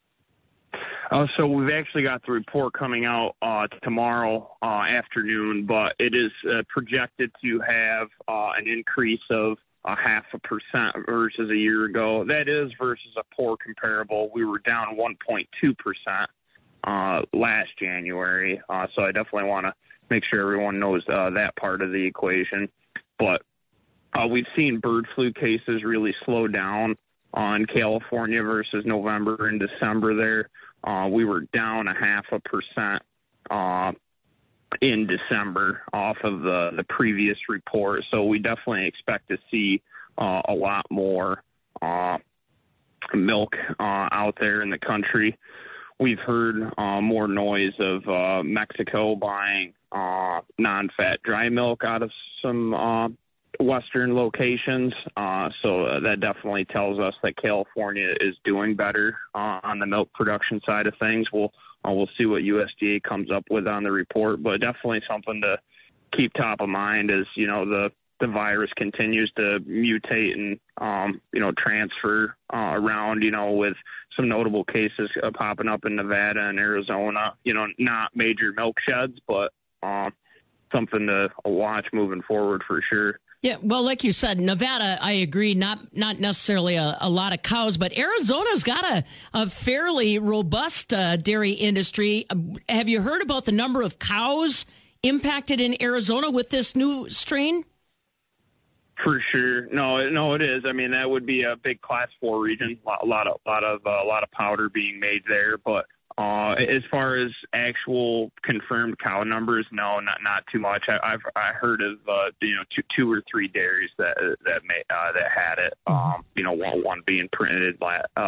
So we've actually got the report coming out tomorrow afternoon, but it is projected to have an increase of 0.5% versus a year ago. That is versus a poor comparable. We were down 1.2% last January. So I definitely want to make sure everyone knows that part of the equation. But We've seen bird flu cases really slow down in California versus November and December there. We were down 0.5% in December off of the previous report. So we definitely expect to see a lot more milk out there in the country. We've heard more noise of Mexico buying non-fat dry milk out of some Western locations. So that definitely tells us that California is doing better on the milk production side of things. We'll see what USDA comes up with on the report, but definitely something to keep top of mind as, the virus continues to mutate and, transfer around, with some notable cases popping up in Nevada and Arizona, not major milk sheds, but something to watch moving forward for sure. Yeah, well, like you said, Nevada, I agree, not necessarily a lot of cows, but Arizona's got a fairly robust dairy industry. Have you heard about the number of cows impacted in Arizona with this new strain? For sure. No, it is. I mean, that would be a big Class 4 region. A lot of powder being made there. But as far as actual confirmed cow numbers, no, not too much. I heard of 2 or 3 dairies that had it. One being printed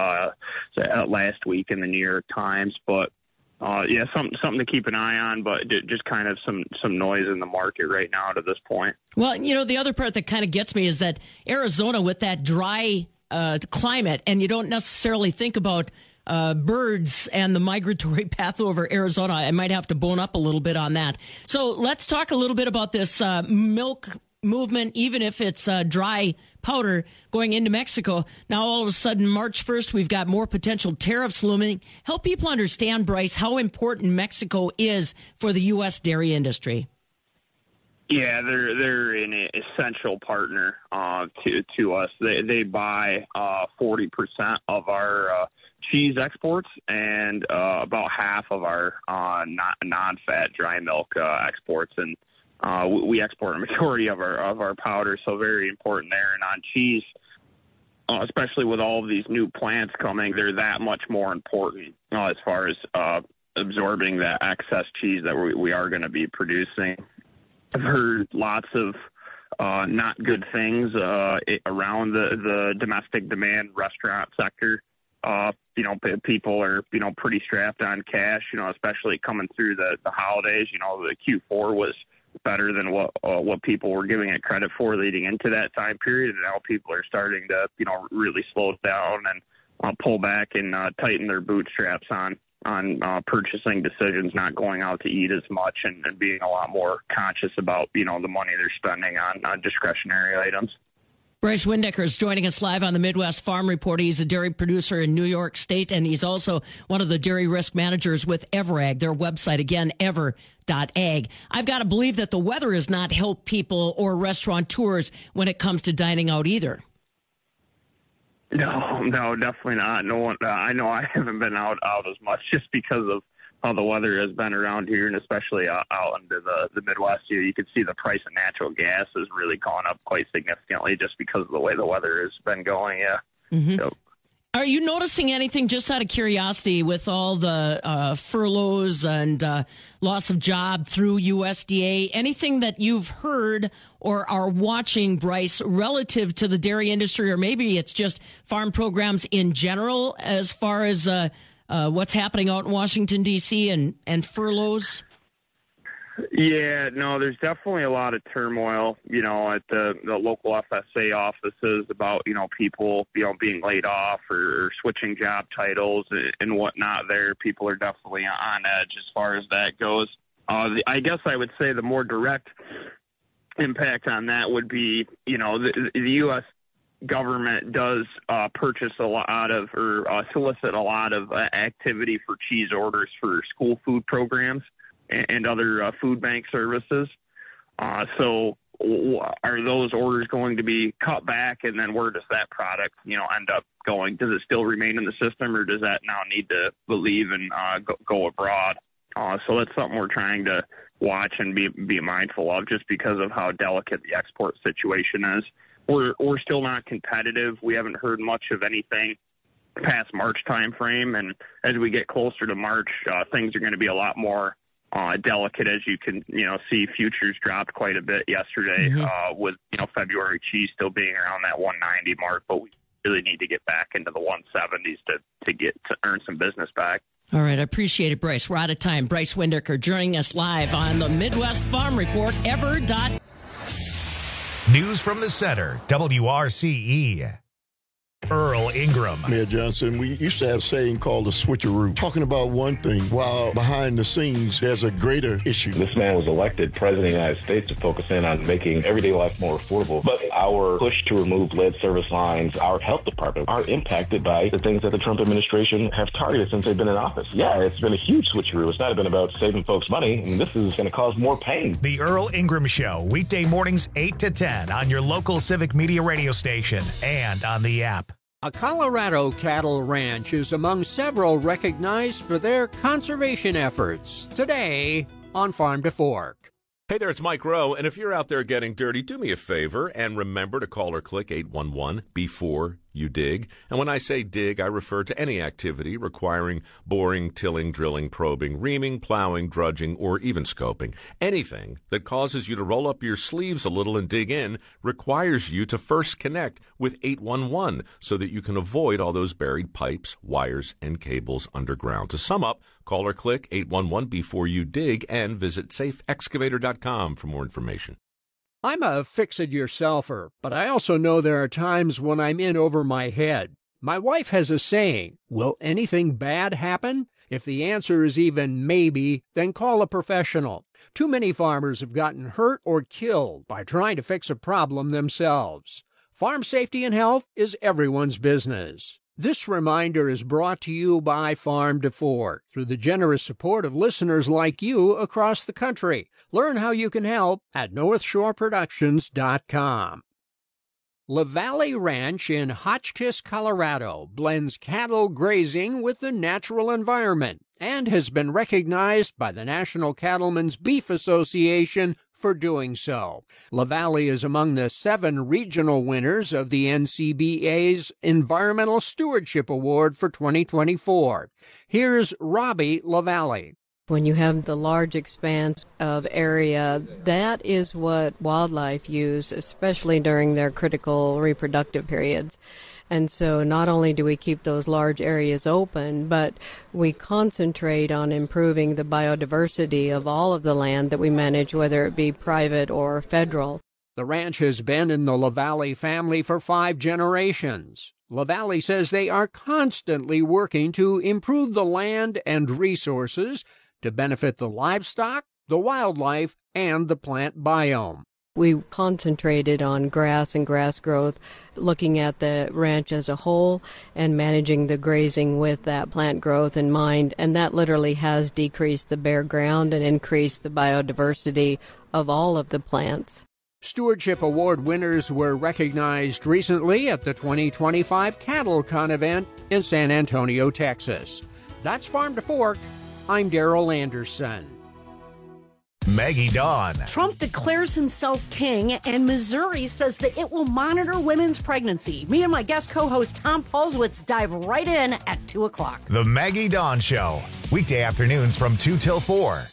last week in the New York Times, but. Something to keep an eye on, but just kind of some noise in the market right now to this point. Well, the other part that kind of gets me is that Arizona with that dry climate, and you don't necessarily think about birds and the migratory path over Arizona. I might have to bone up a little bit on that. So let's talk a little bit about this milk movement, even if it's dry powder going into Mexico. Now, all of a sudden, March 1st, we've got more potential tariffs looming. Help people understand, Bryce, how important Mexico is for the U.S. dairy industry. Yeah, they're an essential partner to us. They buy 40% of our cheese exports and about half of our non-fat dry milk exports, and we export a majority of our powder, so very important there. And on cheese, especially with all of these new plants coming, they're that much more important as far as absorbing that excess cheese that we are going to be producing. I've heard lots of not good things around the domestic demand restaurant sector. People are, pretty strapped on cash, especially coming through the holidays. The Q4 was better than what people were giving it credit for leading into that time period. And now people are starting to, really slow down and pull back and tighten their bootstraps on purchasing decisions, not going out to eat as much and being a lot more conscious about, the money they're spending on discretionary items. Bryce Windecker is joining us live on the Midwest Farm Report. He's a dairy producer in New York State, and he's also one of the dairy risk managers with EverAg, their website, again, ever.ag. I've got to believe that the weather has not helped people or restaurateurs when it comes to dining out either. No, definitely not. No one. I know I haven't been out as much just because of how the weather has been around here, and especially out into the Midwest here. You can see the price of natural gas has really gone up quite significantly just because of the way the weather has been going. Yeah. Mm-hmm. So. Are you noticing anything, just out of curiosity, with all the furloughs and loss of job through USDA, anything that you've heard or are watching, Bryce, relative to the dairy industry, or maybe it's just farm programs in general as far as what's happening out in Washington, D.C. and furloughs? Yeah, no, there's definitely a lot of turmoil, at the local FSA offices about, people, being laid off or switching job titles and whatnot there. People are definitely on edge as far as that goes. I guess I would say the more direct impact on that would be, the U.S. government does purchase a lot of or solicit a lot of activity for cheese orders for school food programs and other food bank services. So are those orders going to be cut back, and then where does that product, end up going? Does it still remain in the system, or does that now need to leave and go abroad? So that's something we're trying to watch and be mindful of, just because of how delicate the export situation is. we're still not competitive. We haven't heard much of anything past March time frame, and as we get closer to March, things are going to be a lot more delicate. As you can see, futures dropped quite a bit yesterday, with February cheese still being around that 190 mark, but we really need to get back into the 170s to earn some business back. All right, I appreciate it, Bryce. We're out of time. Bryce Windecker joining us live on the Midwest Farm Report. News from the center, WRCE. Earl Ingram. Mayor Johnson, we used to have a saying called the switcheroo, talking about one thing while behind the scenes there's a greater issue. This man was elected president of the United States to focus in on making everyday life more affordable. But our push to remove lead service lines, our health department, are impacted by the things that the Trump administration have targeted since they've been in office. Yeah, it's been a huge switcheroo. It's not been about saving folks money, and this is going to cause more pain. The Earl Ingram Show, weekday mornings 8 to 10 on your local Civic Media radio station and on the app. A Colorado cattle ranch is among several recognized for their conservation efforts. Today on Farm to Fork. Hey there, it's Mike Rowe, and if you're out there getting dirty, do me a favor and remember to call or click 811 before you dig. And when I say dig, I refer to any activity requiring boring, tilling, drilling, probing, reaming, plowing, drudging, or even scoping. Anything that causes you to roll up your sleeves a little and dig in requires you to first connect with 811 so that you can avoid all those buried pipes, wires, and cables underground. To sum up, call or click 811 before you dig and visit safeexcavator.com for more information. I'm a fix-it-yourselfer, but I also know there are times when I'm in over my head. My wife has a saying, will anything bad happen? If the answer is even maybe, then call a professional. Too many farmers have gotten hurt or killed by trying to fix a problem themselves. Farm safety and health is everyone's business. This reminder is brought to you by Farm to Fork through the generous support of listeners like you across the country. Learn how you can help at NorthshoreProductions.com. La Valley Ranch in Hotchkiss, Colorado blends cattle grazing with the natural environment and has been recognized by the National Cattlemen's Beef Association for doing so. La Valley is among the 7 regional winners of the NCBA's Environmental Stewardship Award for 2024. Here's Robbie La Valley. When you have the large expanse of area, that is what wildlife use, especially during their critical reproductive periods. And so not only do we keep those large areas open, but we concentrate on improving the biodiversity of all of the land that we manage, whether it be private or federal. The ranch has been in the La Valley family for 5 generations. La Valley says they are constantly working to improve the land and resources to benefit the livestock, the wildlife, and the plant biome. We concentrated on grass and grass growth, looking at the ranch as a whole and managing the grazing with that plant growth in mind, and that literally has decreased the bare ground and increased the biodiversity of all of the plants. Stewardship Award winners were recognized recently at the 2025 CattleCon event in San Antonio, Texas. That's Farm to Fork. I'm Darrell Anderson. Maggie Dawn. Trump declares himself king, and Missouri says that it will monitor women's pregnancy. Me and my guest co-host Tom Paulswitz dive right in at 2 o'clock. The Maggie Dawn Show, weekday afternoons from 2 till 4.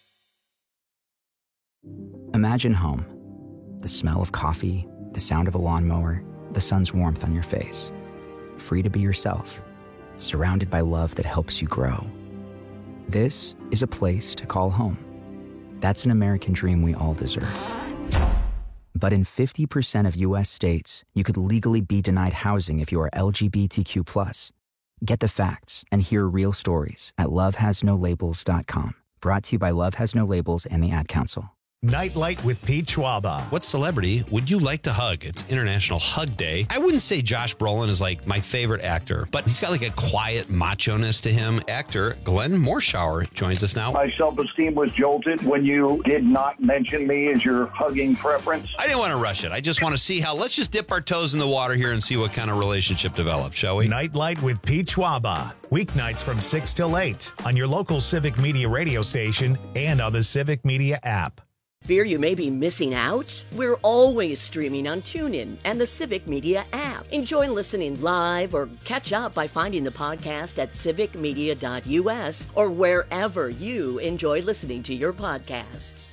Imagine home. The smell of coffee, the sound of a lawnmower, the sun's warmth on your face. Free to be yourself, surrounded by love that helps you grow. This is a place to call home. That's an American dream we all deserve. But in 50% of U.S. states, you could legally be denied housing if you are LGBTQ+. Get the facts and hear real stories at lovehasnolabels.com. Brought to you by Love Has No Labels and the Ad Council. Nightlight with Pete Schwaba. What celebrity would you like to hug? It's International Hug Day. I wouldn't say Josh Brolin is like my favorite actor, but he's got like a quiet macho-ness to him. Actor Glenn Morshower joins us now. My self-esteem was jolted when you did not mention me as your hugging preference. I didn't want to rush it. I just want to see how, let's just dip our toes in the water here and see what kind of relationship develops, shall we? Nightlight with Pete Schwaba. Weeknights from 6 till 8 on your local Civic Media radio station and on the Civic Media app. Fear you may be missing out? We're always streaming on TuneIn and the Civic Media app. Enjoy listening live or catch up by finding the podcast at civicmedia.us or wherever you enjoy listening to your podcasts.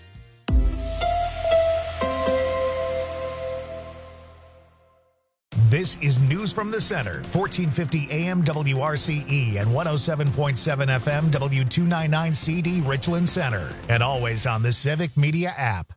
This is News from the Center, 1450 AM WRCE and 107.7 FM W299CD Richland Center, and always on the Civic Media app.